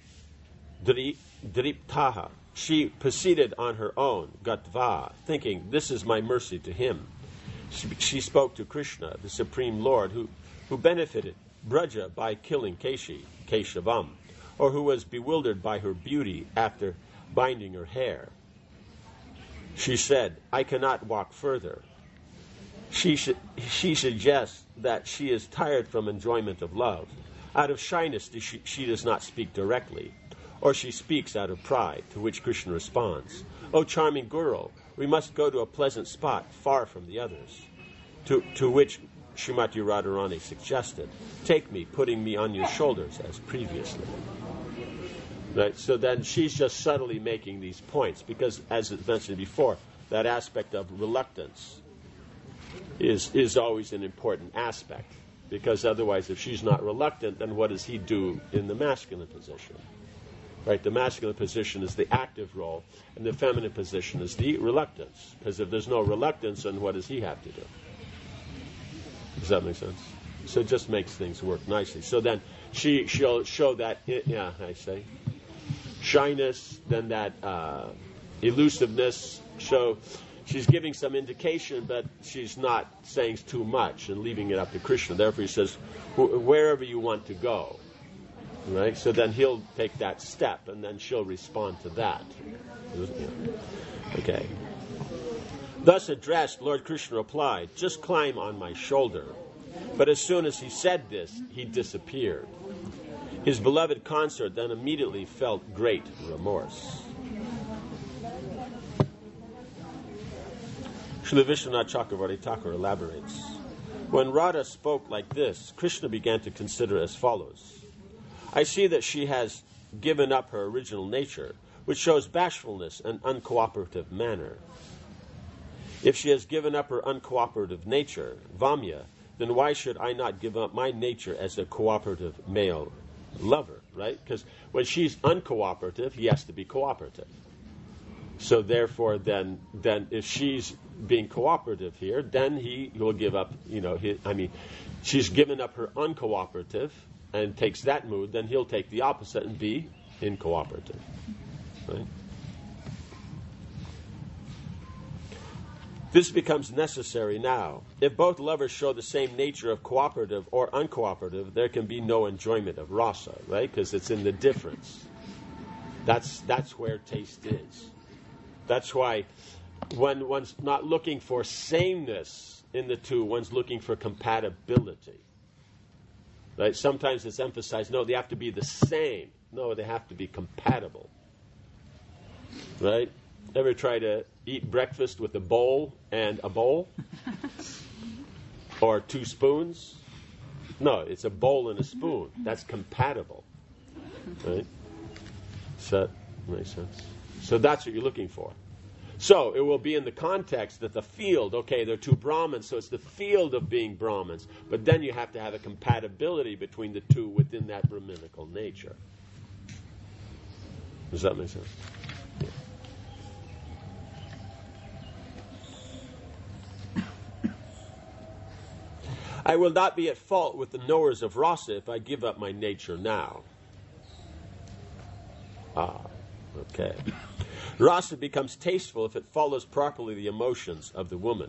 Driptaha, she proceeded on her own, Gatva, thinking, this is my mercy to him. She spoke to Krishna, the Supreme Lord, who benefited Braja by killing Keshavam, or who was bewildered by her beauty after binding her hair. She said, I cannot walk further. She suggests that she is tired from enjoyment of love. Out of shyness, she does not speak directly, or she speaks out of pride, to which Krishna responds, O charming girl, we must go to a pleasant spot far from the others. To which Srimati Radharani suggested, take me, putting me on your shoulders as previously. Right? So then she's just subtly making these points, because as I mentioned before, that aspect of reluctance is always an important aspect, because otherwise if she's not reluctant, then what does he do in the masculine position? Right? The masculine position is the active role, and the feminine position is the reluctance, because if there's no reluctance, then what does he have to do? Does that make sense? So it just makes things work nicely. So then she'll show that, shyness, then that elusiveness. So she's giving some indication, but she's not saying too much and leaving it up to Krishna. Therefore he says, wherever you want to go. Right? So then he'll take that step, and then she'll respond to that. Okay. Thus addressed, Lord Krishna replied, just climb on my shoulder. But as soon as he said this, he disappeared. His beloved consort then immediately felt great remorse. Srila Vishwanath Chakravarti Thakur elaborates. When Radha spoke like this, Krishna began to consider as follows. I see that she has given up her original nature, which shows bashfulness and uncooperative manner. If she has given up her uncooperative nature, Vamya, then why should I not give up my nature as a cooperative male lover, right? Because when she's uncooperative, he has to be cooperative. So therefore, then if she's being cooperative here, then he will give up. She's given up her uncooperative and takes that mood. Then he'll take the opposite and be incooperative. Right? This becomes necessary now. If both lovers show the same nature of cooperative or uncooperative, there can be no enjoyment of rasa, right? Because it's in the difference. That's where taste is. That's why when one's not looking for sameness in the two, one's looking for compatibility. Right? Sometimes it's emphasized, no, they have to be the same. No, they have to be compatible. Right? Ever try to eat breakfast with a bowl and a bowl? Or 2 spoons? No, it's a bowl and a spoon. That's compatible. Right? Does that make sense? So that's what you're looking for. So it will be in the context that the field, okay, they're 2 Brahmins, so it's the field of being Brahmins. But then you have to have a compatibility between the 2 within that Brahminical nature. Does that make sense? Yeah. I will not be at fault with the knowers of rasa if I give up my nature now. Okay. Rasa becomes tasteful if it follows properly the emotions of the woman.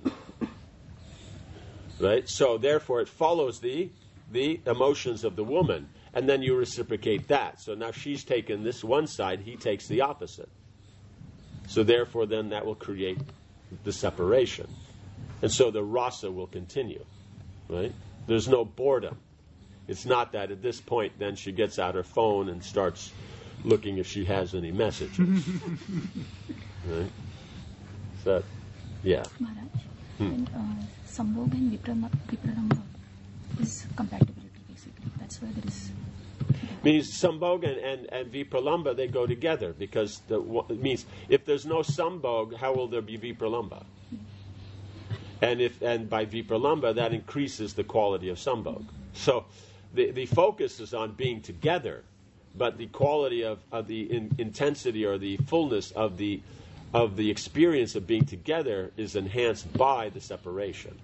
Right? So therefore it follows the emotions of the woman, and then you reciprocate that. So now she's taken this one side, he takes the opposite. So therefore then that will create the separation. And so the rasa will continue. Right? There's no boredom. It's not that at this point then she gets out her phone and starts looking if she has any messages. Right? So, yeah. Maharaj, when Sambhog and Vipralambha is compatibility basically. That's where there is... Means Sambhog and Vipralambha, they go together because it means if there's no Sambhog, how will there be Vipralambha? And by Vipralambha, that increases the quality of Sambhog. So the focus is on being together, but the quality of the intensity or the fullness of the experience of being together is enhanced by the separation.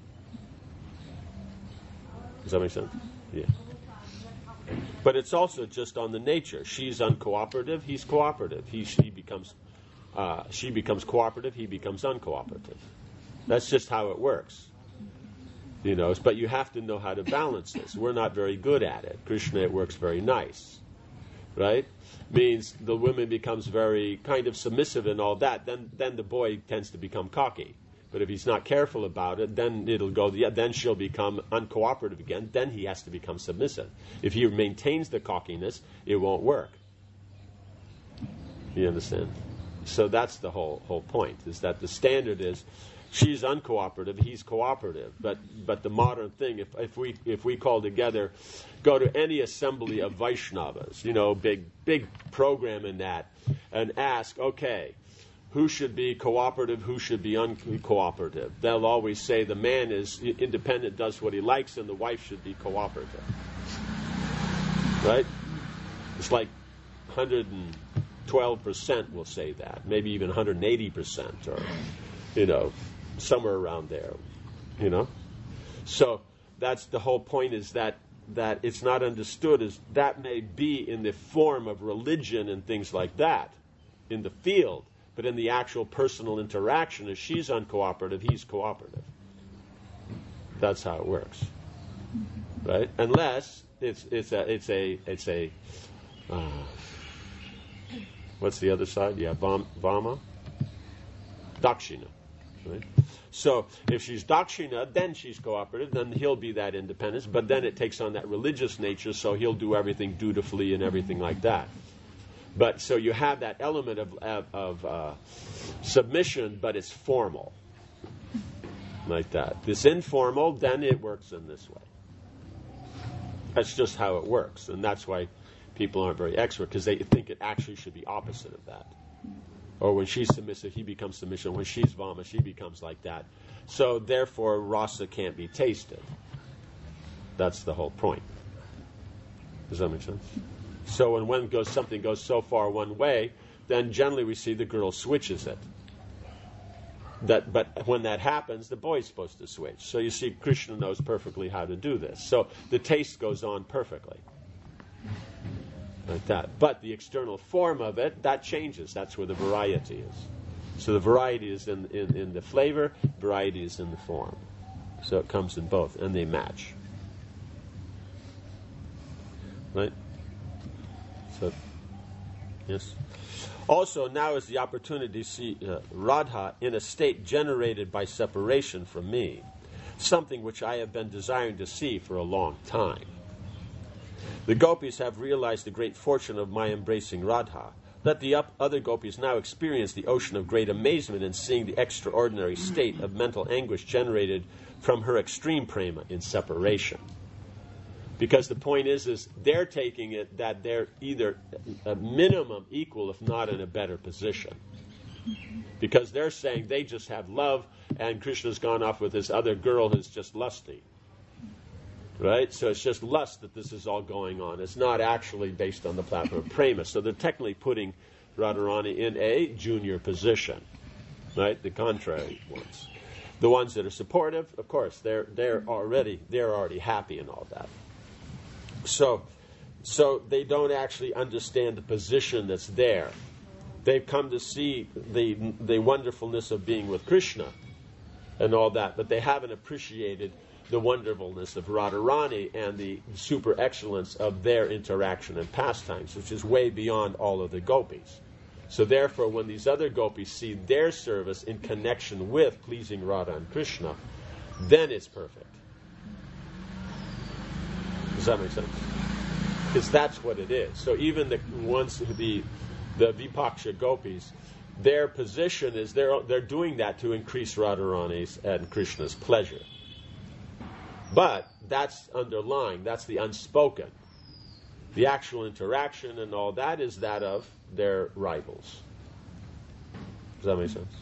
Does that make sense? Yeah. But it's also just on the nature. She's uncooperative, he's cooperative. She becomes cooperative, he becomes uncooperative. That's just how it works. But you have to know how to balance this. We're not very good at it. Krishna, it works very nice. Right? Means the woman becomes very kind of submissive and all that. Then the boy tends to become cocky. But if he's not careful about it, then it'll go. Then she'll become uncooperative again. Then he has to become submissive. If he maintains the cockiness, it won't work. You understand? So that's the whole point. Is that the standard is she's uncooperative, he's cooperative. But the modern thing, if we call together, go to any assembly of Vaishnavas, big program in that, and ask, okay, who should be cooperative, who should be uncooperative? They'll always say the man is independent, does what he likes, and the wife should be cooperative. Right? It's like 112% will say that, maybe even 180%, or, somewhere around there, So that's the whole point, is that it's not understood as that may be in the form of religion and things like that in the field, but in the actual personal interaction, if she's uncooperative, he's cooperative. That's how it works, right? Unless it's a what's the other side? Yeah, Vama, Dakshina, right? So if she's Dakshina, then she's cooperative, then he'll be that independence, but then it takes on that religious nature, so he'll do everything dutifully and everything like that. But so you have that element of submission, but it's formal, like that. This informal, then it works in this way. That's just how it works, and that's why people aren't very expert, because they think it actually should be opposite of that. Or when she's submissive, he becomes submissive. When she's Vama, she becomes like that. So therefore, rasa can't be tasted. That's the whole point. Does that make sense? So when something goes so far one way, then generally we see the girl switches it. But when that happens, the boy's supposed to switch. So you see, Krishna knows perfectly how to do this. So the taste goes on perfectly. Like that. But the external form of it, that changes. That's where the variety is. So the variety is in the flavor, variety is in the form. So it comes in both, and they match. Right? So, yes. Also, now is the opportunity to see Radha in a state generated by separation from me, something which I have been desiring to see for a long time. The gopis have realized the great fortune of my embracing Radha. Let the other gopis now experience the ocean of great amazement in seeing the extraordinary state of mental anguish generated from her extreme prema in separation. Because the point is they're taking it that they're either a minimum equal, if not in a better position. Because they're saying they just have love, and Krishna's gone off with this other girl who's just lusty. Right? So it's just lust that this is all going on. It's not actually based on the platform of prema. So they're technically putting Radharani in a junior position. Right? The contrary ones. The ones that are supportive, of course, they're already happy and all that. So they don't actually understand the position that's there. They've come to see the wonderfulness of being with Krishna and all that, but they haven't appreciated the wonderfulness of Radharani and the super excellence of their interaction and pastimes, which is way beyond all of the gopis. So therefore, when these other gopis see their service in connection with pleasing Radha and Krishna, then it's perfect. Does that make sense? Because that's what it is. So even the ones, the Vipaksha gopis, their position is they're doing that to increase Radharani's and Krishna's pleasure. But that's underlying, that's the unspoken. The actual interaction and all that is that of their rivals. Does that make sense?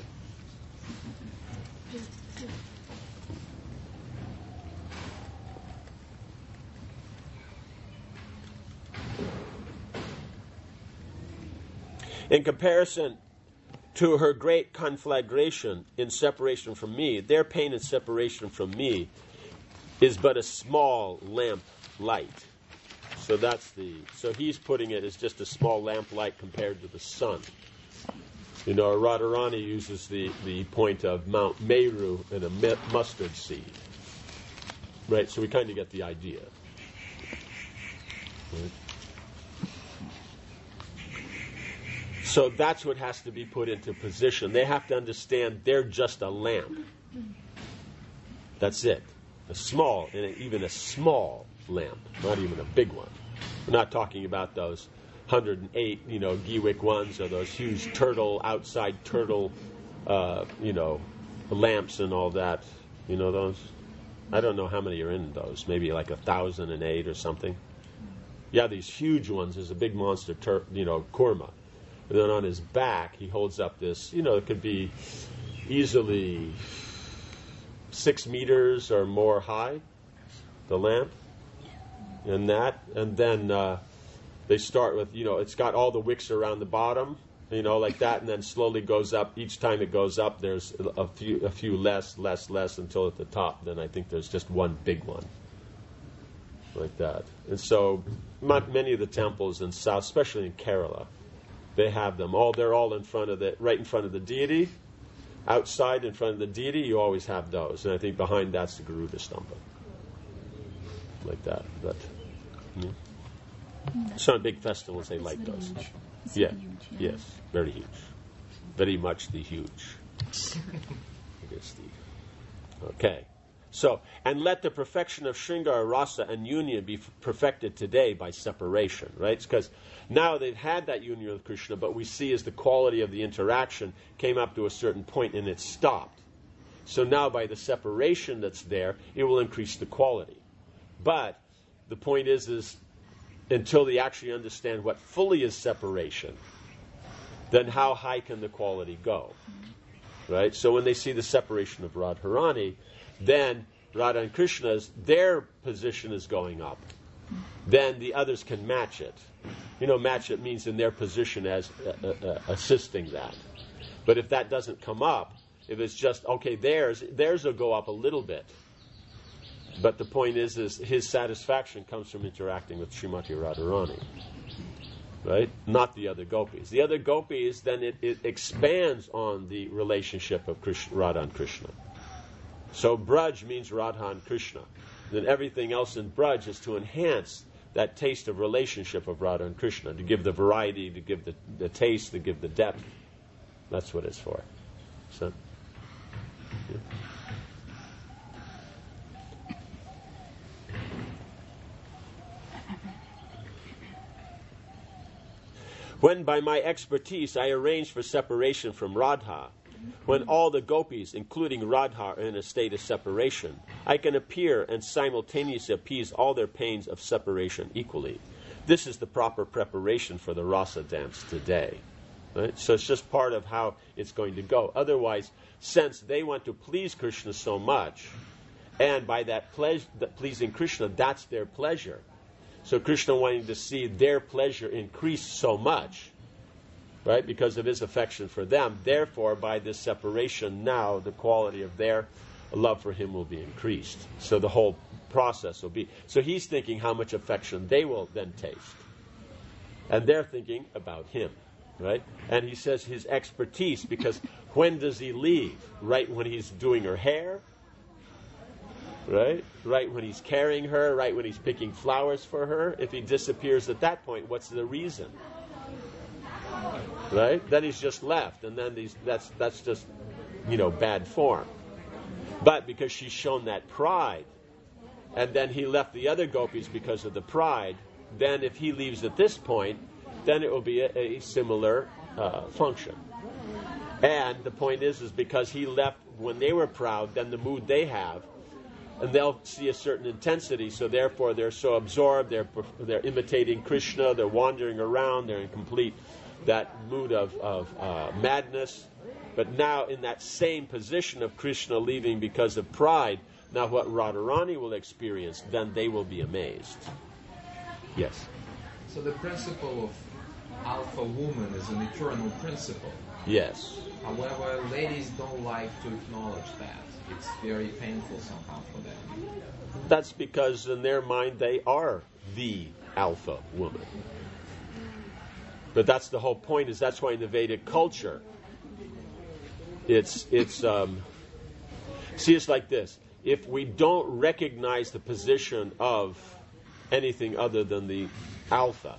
In comparison to her great conflagration in separation from me, their pain in separation from me is but a small lamp light. So he's putting it as just a small lamp light compared to the sun. You know, Radharani uses the point of Mount Meru and a mustard seed. Right, so we kind of get the idea. Right. So that's what has to be put into position. They have to understand they're just a lamp. That's it. A small, and even a small lamp, not even a big one. We're not talking about those 108, Giwick ones, or those huge outside turtle, lamps and all that. You know those? I don't know how many are in those. Maybe like 1,008 or something. Yeah, these huge ones. There's a big monster, kurma. And then on his back, he holds up this, it could be easily 6 meters or more high, the lamp, and then they start with, it's got all the wicks around the bottom, like that, and then slowly goes up. Each time it goes up, there's a few less, until at the top, then I think there's just one big one, like that. And so many of the temples in South, especially in Kerala, they have them all. They're all right in front of the deity. Outside in front of the deity, you always have those. And I think behind that's the Garuda Stampa. Like that. But some big festivals, they light those. Yeah. Yes. Very huge. Very much the huge. Okay. So, and let the perfection of Shringara Rasa and union be perfected today by separation, right? Because now they've had that union with Krishna, but we see as the quality of the interaction came up to a certain point and it stopped. So now by the separation that's there, it will increase the quality. But the point is until they actually understand what fully is separation, then how high can the quality go? Right? So when they see the separation of Radharani, then Radha and Krishna's, their position is going up. Then the others can match it. Match it means in their position as assisting that. But if that doesn't come up, If it's just, okay, theirs will go up a little bit. But the point is his satisfaction comes from interacting with Srimati Radharani. Right? Not the other gopis. The other gopis, then it expands on the relationship of Radha and Krishna. So Braj means Radha and Krishna. Then everything else in Braj is to enhance that taste of relationship of Radha and Krishna, to give the variety, to give the taste, to give the depth. That's what it's for. So, yeah. When by my expertise I arrange for separation from Radha, when all the gopis, including Radha, are in a state of separation, I can appear and simultaneously appease all their pains of separation equally. This is the proper preparation for the rasa dance today. Right? So it's just part of how it's going to go. Otherwise, since they want to please Krishna so much, and by that pleasing Krishna, that's their pleasure. So Krishna wanting to see their pleasure increase so much, right, because of his affection for them. Therefore, by this separation now, the quality of their love for him will be increased. So the whole process will be. So he's thinking how much affection they will then taste. And they're thinking about him, right? And he says his expertise, because when does he leave? Right when he's doing her hair? Right? Right when he's carrying her, right when he's picking flowers for her. If he disappears at that point, what's the reason? Right? Then he's just left, and then that's just, bad form. But because she's shown that pride, and then he left the other gopis because of the pride, then if he leaves at this point, then it will be a similar function. And the point is because he left when they were proud, then the mood they have, and they'll see a certain intensity, so therefore they're so absorbed, they're imitating Krishna, they're wandering around, they're in complete that mood of madness. But now in that same position of Krishna leaving because of pride, now what Radharani will experience, then they will be amazed. Yes? So the principle of alpha woman is an eternal principle. Yes. However, ladies don't like to acknowledge that. It's very painful somehow for them. That's because in their mind they are the alpha woman. But that's the whole point, is that's why in the Vedic culture, it's like this. If we don't recognize the position of anything other than the alpha,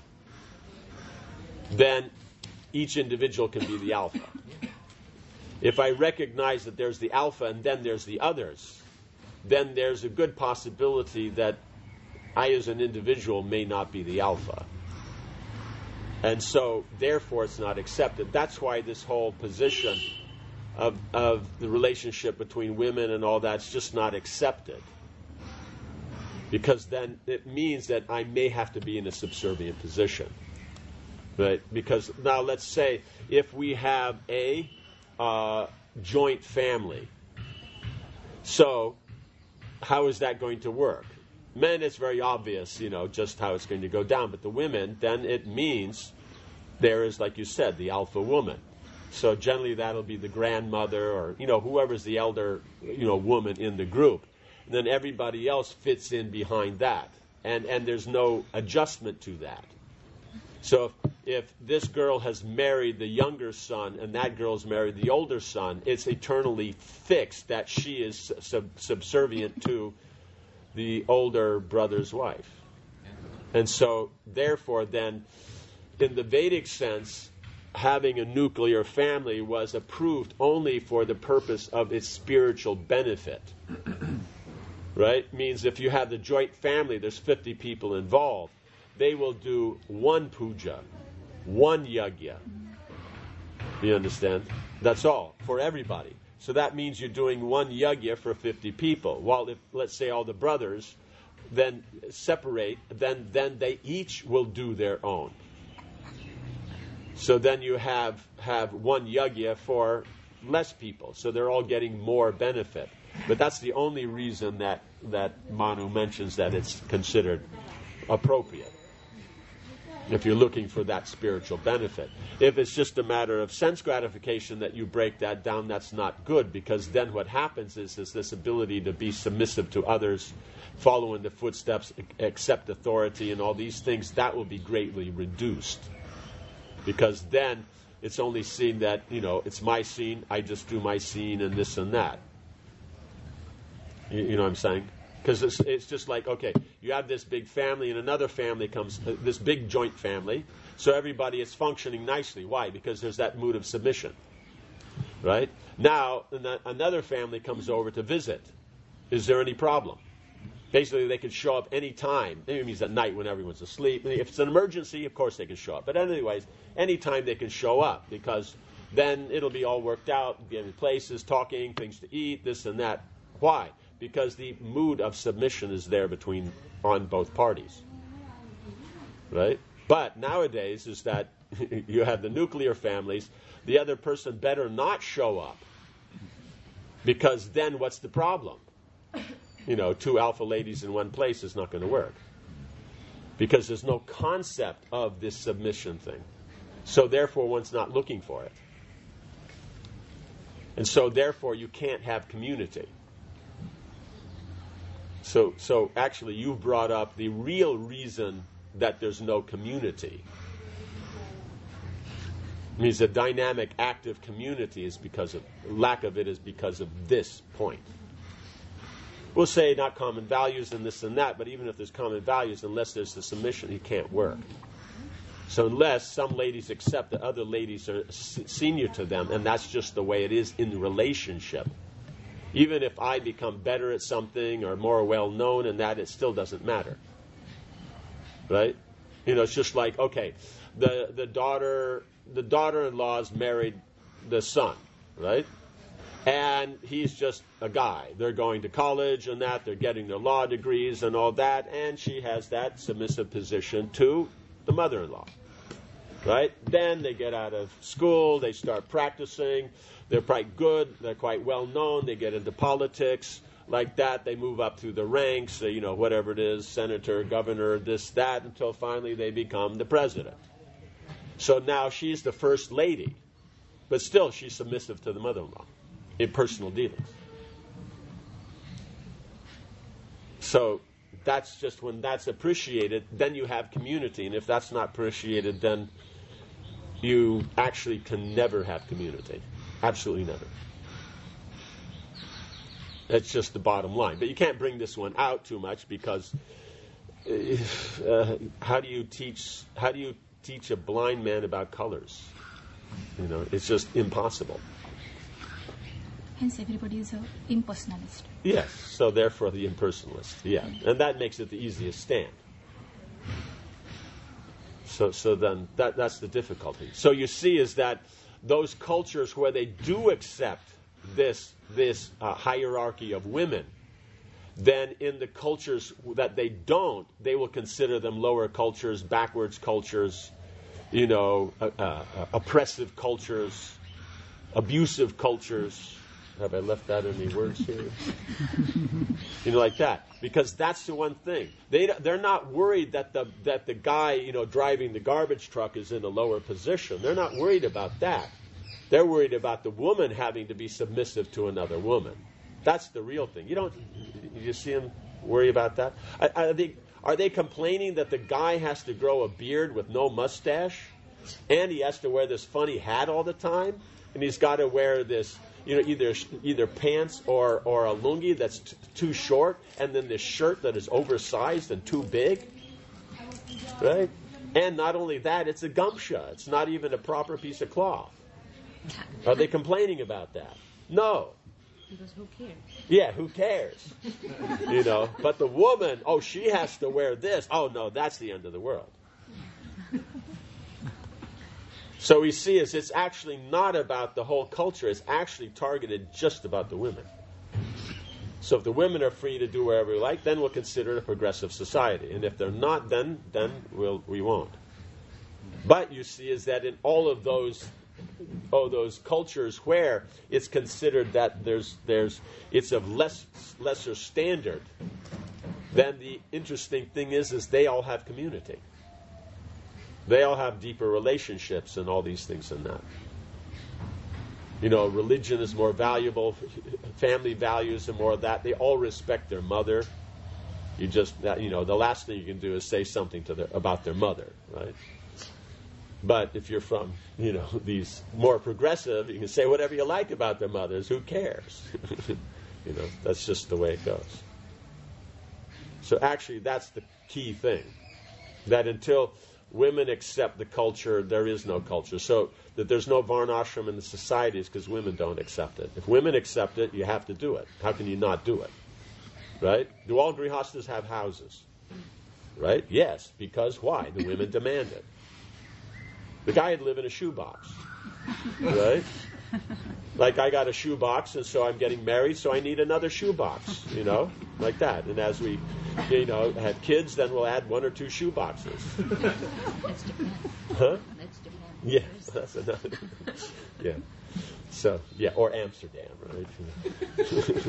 then each individual can be the alpha. If I recognize that there's the alpha and then there's the others, then there's a good possibility that I as an individual may not be the alpha. And so, therefore, it's not accepted. That's why this whole position of the relationship between women and all that's just not accepted. Because then it means that I may have to be in a subservient position. Right? Because now let's say if we have a joint family. So, how is that going to work? Men, it's very obvious, just how it's going to go down. But the women, then it means there is, like you said, the alpha woman. So generally that'll be the grandmother or, whoever's the elder, woman in the group. And then everybody else fits in behind that. And there's no adjustment to that. So if this girl has married the younger son and that girl's married the older son, it's eternally fixed that she is subservient to the older brother's wife. And so, therefore, then, in the Vedic sense, having a nuclear family was approved only for the purpose of its spiritual benefit. Right? Means if you have the joint family, there's 50 people involved. They will do one puja, one yajna. You understand? That's all, for everybody. So that means you're doing one yajna for 50 people. While if, let's say, all the brothers then separate, then they each will do their own. So then you have one yajna for less people. So they're all getting more benefit. But that's the only reason that Manu mentions that it's considered appropriate. if you're looking for that spiritual benefit. If it's just a matter of sense gratification that you break that down, that's not good, because then what happens is this ability to be submissive to others, follow in the footsteps, accept authority, and all these things, that will be greatly reduced. Because then it's only seen that, it's my scene, I just do my scene and this and that. You know what I'm saying? Because it's just like, okay, you have this big family and another family comes, this big joint family, so everybody is functioning nicely. Why? Because there's that mood of submission, right? Now, another family comes over to visit. Is there any problem? Basically, they can show up any time. It means at night when everyone's asleep. If it's an emergency, of course they can show up. But anyways, anytime they can show up, because then it'll be all worked out, be in places, talking, things to eat, this and that. Why? Because the mood of submission is there on both parties, right? But nowadays is that you have the nuclear families. The other person better not show up, because then what's the problem? 2 alpha ladies in one place is not going to work, because there's no concept of this submission thing. So therefore, one's not looking for it, and so therefore you can't have community. So actually, you've brought up the real reason that there's no community. It means a dynamic, active community is lack of it is because of this point. We'll say not common values and this and that, but even if there's common values, unless there's the submission, it can't work. So unless some ladies accept that other ladies are senior to them, and that's just the way it is in the relationship. Even if I become better at something or more well-known and that, it still doesn't matter. Right? It's just like, okay, the daughter-in-law's married the son, right? And he's just a guy. They're going to college and that, they're getting their law degrees and all that, and she has that submissive position to the mother-in-law. Right? Then they get out of school, they start practicing, they're quite good, they're quite well known, they get into politics, like that, they move up through the ranks, whatever it is, senator, governor, this, that, until finally they become the president. So now she's the first lady, but still she's submissive to the mother-in-law in personal dealings. So that's just when that's appreciated, then you have community, and if that's not appreciated, then you actually can never have community. Absolutely never. That's just the bottom line. But you can't bring this one out too much, because how do you teach a blind man about colors? It's just impossible. Hence, everybody is an impersonalist. Yes, so therefore the impersonalist. Yeah, and that makes it the easiest stand. So then that's the difficulty. So you see is that those cultures where they do accept this hierarchy of women, then in the cultures that they don't, they will consider them lower cultures, backwards cultures, oppressive cultures, abusive cultures. Have I left out any words here? Like that. Because that's the one thing. They're not worried that the guy, driving the garbage truck is in a lower position. They're not worried about that. They're worried about the woman having to be submissive to another woman. That's the real thing. You see them worry about that? Are they complaining that the guy has to grow a beard with no mustache, and he has to wear this funny hat all the time, and he's got to wear this, either pants or a lungi that's too short, and then this shirt that is oversized and too big, right? And not only that, it's a gumsha. It's not even a proper piece of cloth. Are they complaining about that? No. Because who cares? Yeah, who cares? But the woman, she has to wear this. Oh, no, that's the end of the world. So we see it's actually not about the whole culture. It's actually targeted just about the women. So if the women are free to do wherever we like, then we'll consider it a progressive society. And if they're not, then we won't. But you see is that in all of those cultures where it's considered that it's of lesser standard, then the interesting thing is they all have community. They all have deeper relationships and all these things than that. Religion is more valuable, family values and more of that. They all respect their mother. The last thing you can do is say something about their mother, right? But if you're from, these more progressive, you can say whatever you like about their mothers. Who cares? That's just the way it goes. So actually, that's the key thing. That until women accept the culture, there is no culture. So that there's no varnashram in the society is because women don't accept it. If women accept it, you have to do it. How can you not do it? Right? Do all grihastas have houses? Right? Yes. Because why? The women demand it. The guy had to live in a shoebox. Right? Like I got a shoebox, and so I'm getting married, so I need another shoebox, like that. And as we, have kids, then we'll add 1 or 2 shoeboxes. That's Japan. Huh? That's Japan. Yeah, that's another. Yeah. So, yeah, or Amsterdam, right?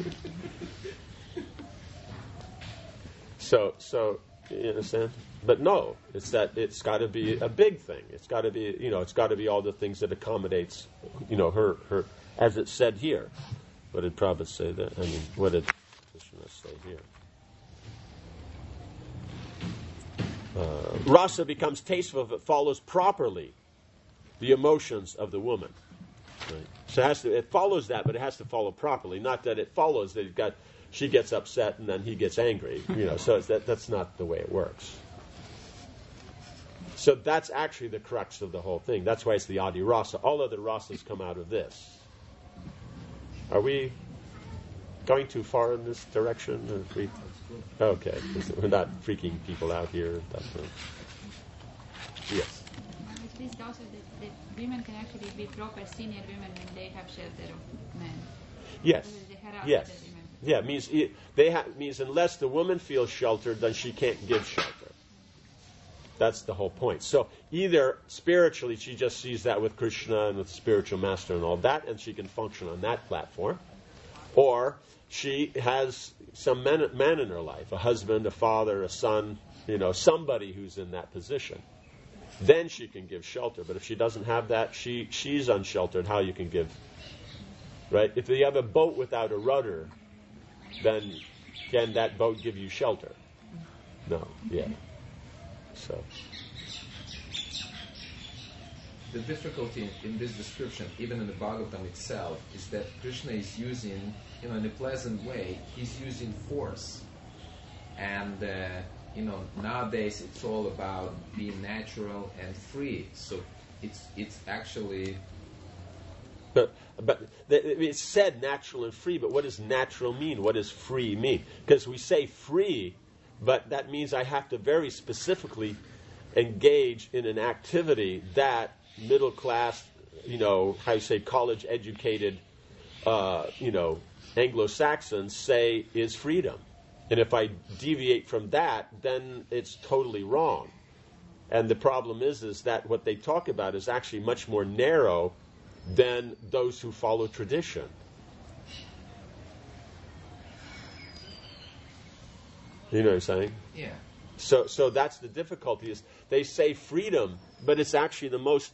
So, you understand? But no, it's got to be a big thing. It's got to be, it's got to be all the things that accommodates, her, as it's said here. What did Prabhupada say there? What did Krishna say here? Rasa becomes tasteful if it follows properly the emotions of the woman. Right? So it follows that, but it has to follow properly. Not that it follows that she gets upset and then he gets angry. So that's not the way it works. So that's actually the crux of the whole thing. That's why it's the Adi Rasa. All other rasas come out of this. Are we going too far in this direction? Okay. We're not freaking people out here. Yes. It means also that women can actually be proper senior women when they have shelter of men. Yes. Yes. The women. Yeah, means unless the woman feels sheltered, then she can't give shelter. That's the whole point. So either spiritually she just sees that with Krishna and with spiritual master and all that, and she can function on that platform, or she has some man in her life, a husband, a father, a son, somebody who's in that position. Then she can give shelter. But if she doesn't have that, she's unsheltered. How you can give, right? If you have a boat without a rudder, then can that boat give you shelter? No. Yeah. So the difficulty in this description, even in the Bhagavatam itself, is that Krishna is using, in a pleasant way, he's using force. And, nowadays it's all about being natural and free. So it's actually... But it's said natural and free, but what does natural mean? What does free mean? Because we say free, but that means I have to very specifically engage in an activity that middle class, college educated, Anglo-Saxons say is freedom. And if I deviate from that, then it's totally wrong. And the problem is that what they talk about is actually much more narrow than those who follow tradition. You know what I'm saying? Yeah. So that's the difficulty is they say freedom, but it's actually the most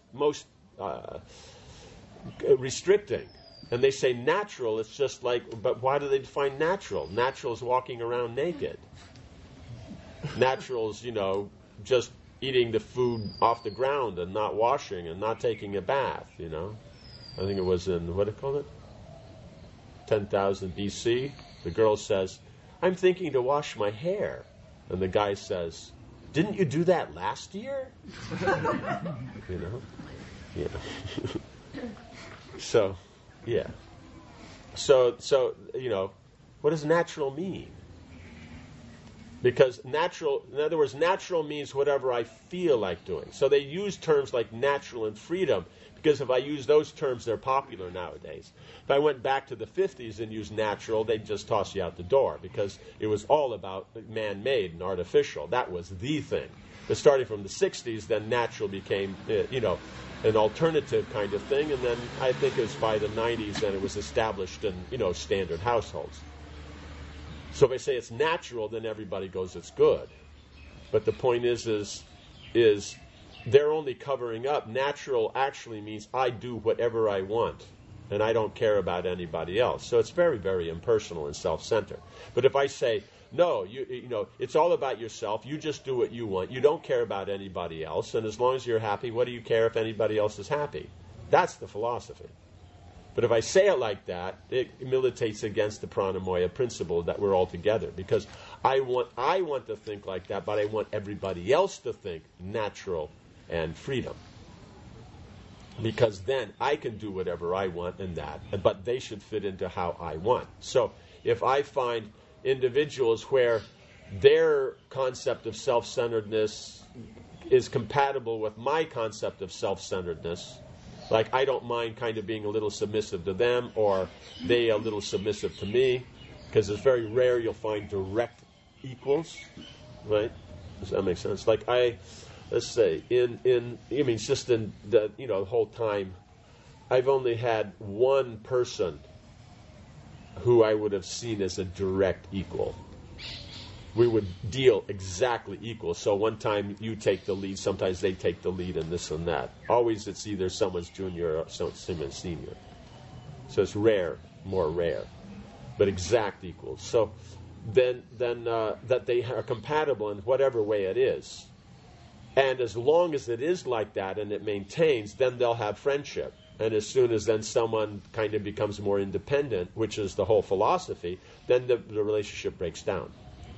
restricting. And they say natural, it's just like, but why do they define natural? Natural is walking around naked. Natural is, just eating the food off the ground and not washing and not taking a bath, I think it was in, what do you call it? 10,000 BC. The girl says, I'm thinking to wash my hair. And the guy says, didn't you do that last year? Yeah. So, yeah. So, what does natural mean? Because natural, in other words, natural means whatever I feel like doing. So they use terms like natural and freedom, because if I use those terms, they're popular nowadays. If I went back to the 50s and used natural, they'd just toss you out the door, because it was all about man-made and artificial. That was the thing. But starting from the 60s, then natural became, an alternative kind of thing, and then I think it was by the 90s then it was established in, standard households. So if I say it's natural, then everybody goes, it's good. But the point is they're only covering up. Natural actually means I do whatever I want, and I don't care about anybody else. So it's very, very impersonal and self-centered. But if I say, no, you know, it's all about yourself. You just do what you want. You don't care about anybody else, and as long as you're happy, what do you care if anybody else is happy? That's the philosophy. But if I say it like that, it militates against the pranamoya principle that we're all together. Because I want to think like that, but I want everybody else to think natural and freedom. Because then I can do whatever I want in that, but they should fit into how I want. So if I find individuals where their concept of self-centeredness is compatible with my concept of self-centeredness, like I don't mind kind of being a little submissive to them, or they a little submissive to me, because it's very rare you'll find direct equals, right? Does that make sense? Like let's say just in the the whole time, I've only had one person who I would have seen as a direct equal. We would deal exactly equal. So one time you take the lead, sometimes they take the lead, and this and that. Always it's either someone's junior or someone's senior. So it's rare, more rare, but exact equals. So then that they are compatible in whatever way it is. And as long as it is like that and it maintains, then they'll have friendship. And as soon as then someone kind of becomes more independent, which is the whole philosophy, then the relationship breaks down.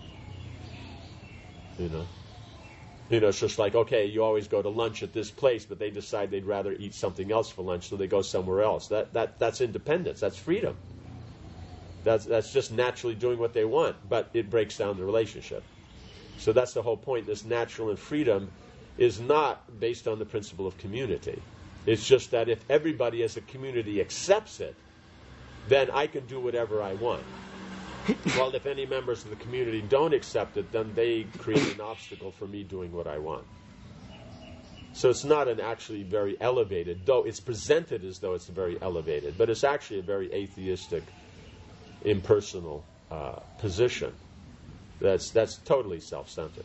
It's just like, okay, you always go to lunch at this place, but they decide they'd rather eat something else for lunch, so they go somewhere else. That's independence. That's freedom. That's just naturally doing what they want, but it breaks down the relationship. So that's the whole point. This natural and freedom is not based on the principle of community. It's just that if everybody as a community accepts it, then I can do whatever I want. Well, if any members of the community don't accept it, then they create an obstacle for me doing what I want. So it's not an actually very elevated, though it's presented as though it's very elevated, but it's actually a very atheistic, impersonal position. That's totally self-centered.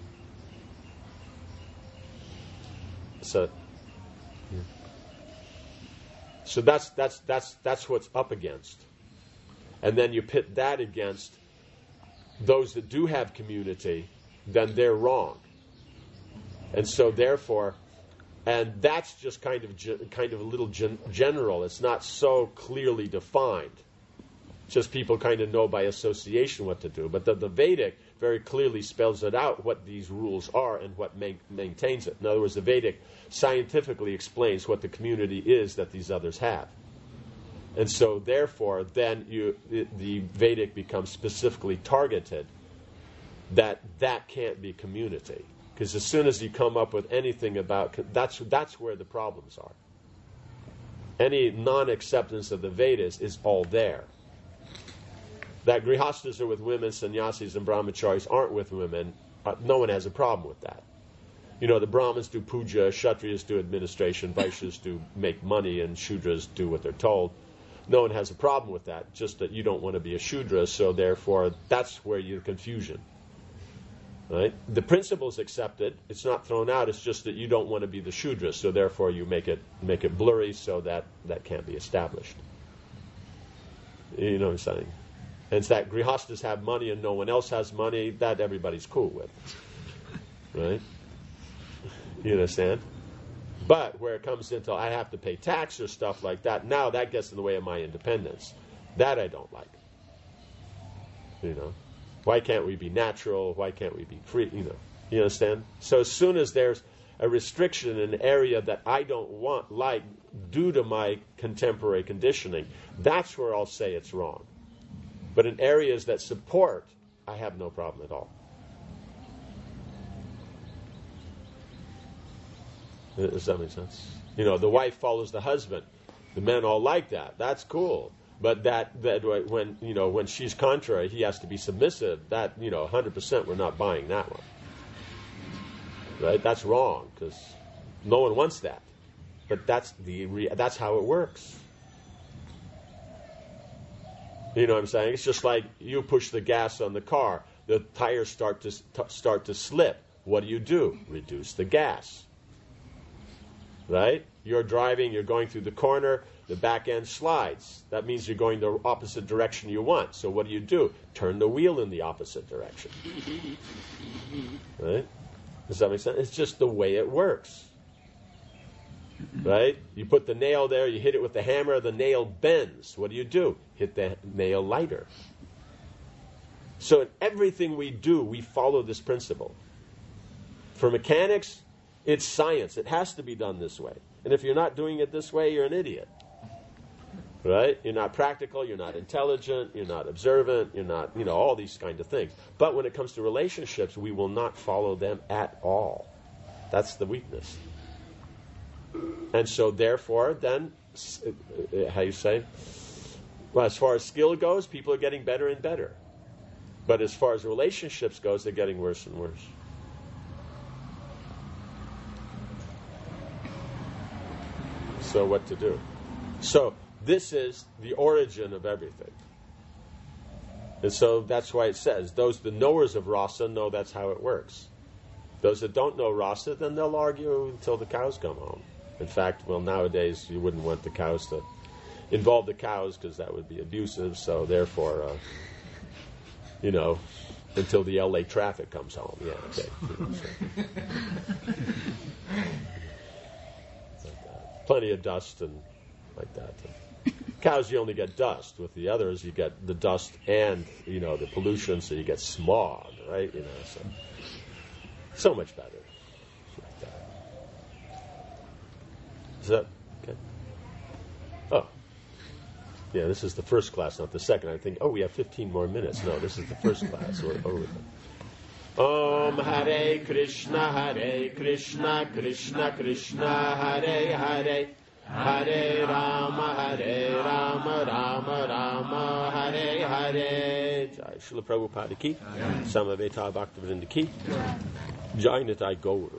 So that's what's up against. And then you pit that against those that do have community, then they're wrong. And so therefore, and that's just kind of a little general. It's not so clearly defined. Just people kind of know by association what to do. But the Vedic very clearly spells it out, what these rules are and what maintains it. In other words, the Vedic scientifically explains what the community is that these others have. And so, therefore, then the Vedic becomes specifically targeted that can't be community. Because as soon as you come up with anything about... That's where the problems are. Any non-acceptance of the Vedas is all there. That grihastas are with women, sannyasis and brahmacharis aren't with women, no one has a problem with that. The Brahmins do puja, Kshatriyas do administration, Vaishyas do make money, and Shudras do what they're told. No one has a problem with that, just that you don't want to be a Shudra, so therefore that's where your confusion. Right? The principle's accepted, it's not thrown out, it's just that you don't want to be the Shudra, so therefore you make it blurry so that can't be established. You know what I'm saying? And it's that grihastas have money and no one else has money, that everybody's cool with. Right? You understand? But where it comes into I have to pay tax or stuff like that, now that gets in the way of my independence. That I don't like. Why can't we be natural? Why can't we be free? You understand? So as soon as there's a restriction in an area that I don't like due to my contemporary conditioning, that's where I'll say it's wrong. But in areas that support, I have no problem at all. Does that make sense? The wife follows the husband. The men all like that. That's cool. But that when she's contrary, he has to be submissive. That 100% we're not buying that one. Right? That's wrong because no one wants that. But that's how it works. You know what I'm saying? It's just like you push the gas on the car. The tires start to slip. What do? Reduce the gas. right? You're driving, you're going through the corner, the back end slides. That means you're going the opposite direction you want. So what do? Turn the wheel in the opposite direction. Right? Does that make sense? It's just the way it works. Right? You put the nail there, you hit it with the hammer, the nail bends. What do? Hit the nail lighter. So in everything we do, we follow this principle. For mechanics, it's science. It has to be done this way. And if you're not doing it this way, you're an idiot. Right? You're not practical, you're not intelligent, you're not observant, you're not, all these kind of things. But when it comes to relationships, we will not follow them at all. That's the weakness. And so therefore, then, how you say? Well, as far as skill goes, people are getting better and better. But as far as relationships goes, they're getting worse and worse. So what to do? So this is the origin of everything. And so that's why it says, the knowers of rasa know that's how it works. Those that don't know rasa, then they'll argue until the cows come home. In fact, nowadays you wouldn't want the cows to involve the cows because that would be abusive. So therefore, until the LA traffic comes home. Yeah, okay. Plenty of dust and like that. Cows, you only get dust. With the others, you get the dust and, the pollution, so you get smog, right? So much better. Like that. Is that okay? Oh. Yeah, this is the first class, not the second. I think, we have 15 more minutes. No, this is the first class. We're over them. Om Hare Krishna, Krishna Krishna, Hare Hare, Hare Rama, Rama Rama, Hare Hare. Jai Srila Prabhupada ki, Samaveta Bhaktivinoda ki, Jai Nitai Gaur.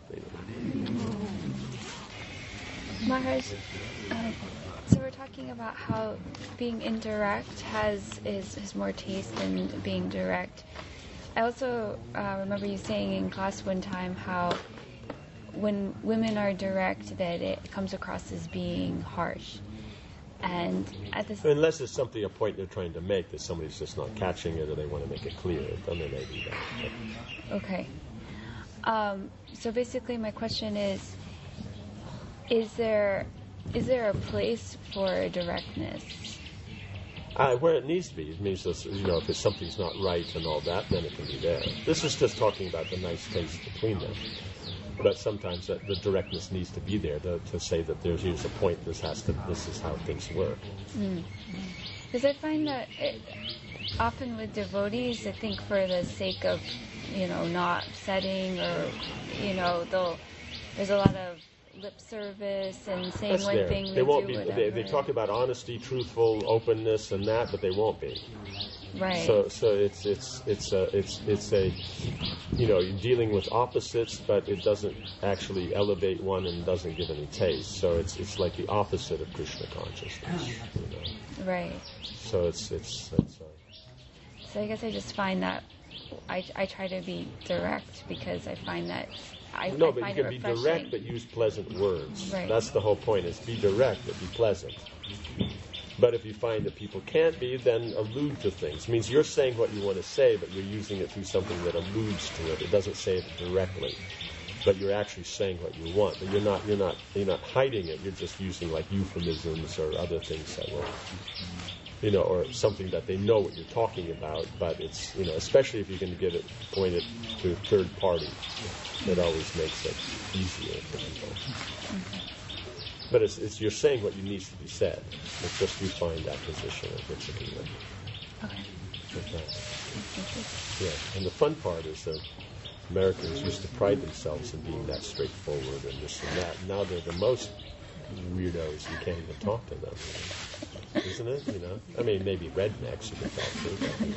Maharaj, so we're talking about how being indirect is more taste than being direct. I also remember you saying in class one time how when women are direct, that it comes across as being harsh. And at this, unless it's a point they're trying to make that somebody's just not catching it, or they want to make it clear, then they may do that. Okay. So basically, my question is there a place for directness? Where it needs to be. It means that, if something's not right and all that, then it can be there. This is just talking about the nice taste between them. But sometimes the directness needs to be there to say that here's a point. This is how things work. Because I find that often with devotees, I think for the sake of not upsetting, or there's a lot of lip service and saying that's one there. thing, they won't do be. whatever. They talk about honesty, truthful, openness, and that, but they won't be. Right. So it's a you're dealing with opposites, but it doesn't actually elevate one and doesn't give any taste. So it's like the opposite of Krishna consciousness. Right. So it's. So I guess I just find that I try to be direct because I find that. But you can be direct, but use pleasant words. Right. That's the whole point, is be direct, but be pleasant. But if you find that people can't be, then allude to things. It means you're saying what you want to say, but you're using it through something that alludes to it. It doesn't say it directly, but you're actually saying what you want. But you're not hiding it. You're just using like euphemisms or other things that will, or something that they know what you're talking about. But it's, especially if you're going to give it pointed to a third party, it always makes it easier for people. But it's you're saying what needs to be said. It's just you find that position of particular. Okay. Yeah, and the fun part is that Americans used to pride themselves in being that straightforward and this and that. Now they're the most weirdos. You can't even talk to them, isn't it? I mean, maybe rednecks you can talk to.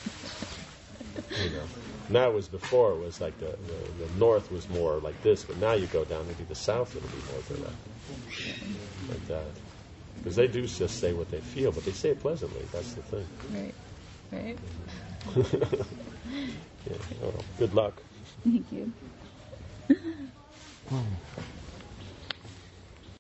But, Now before it was like the north was more like this, but now you go down maybe the south, it'll be more direct. Like that. Because they do just say what they feel, but they say it pleasantly. That's the thing. Right. Yeah. Oh, good luck. Thank you.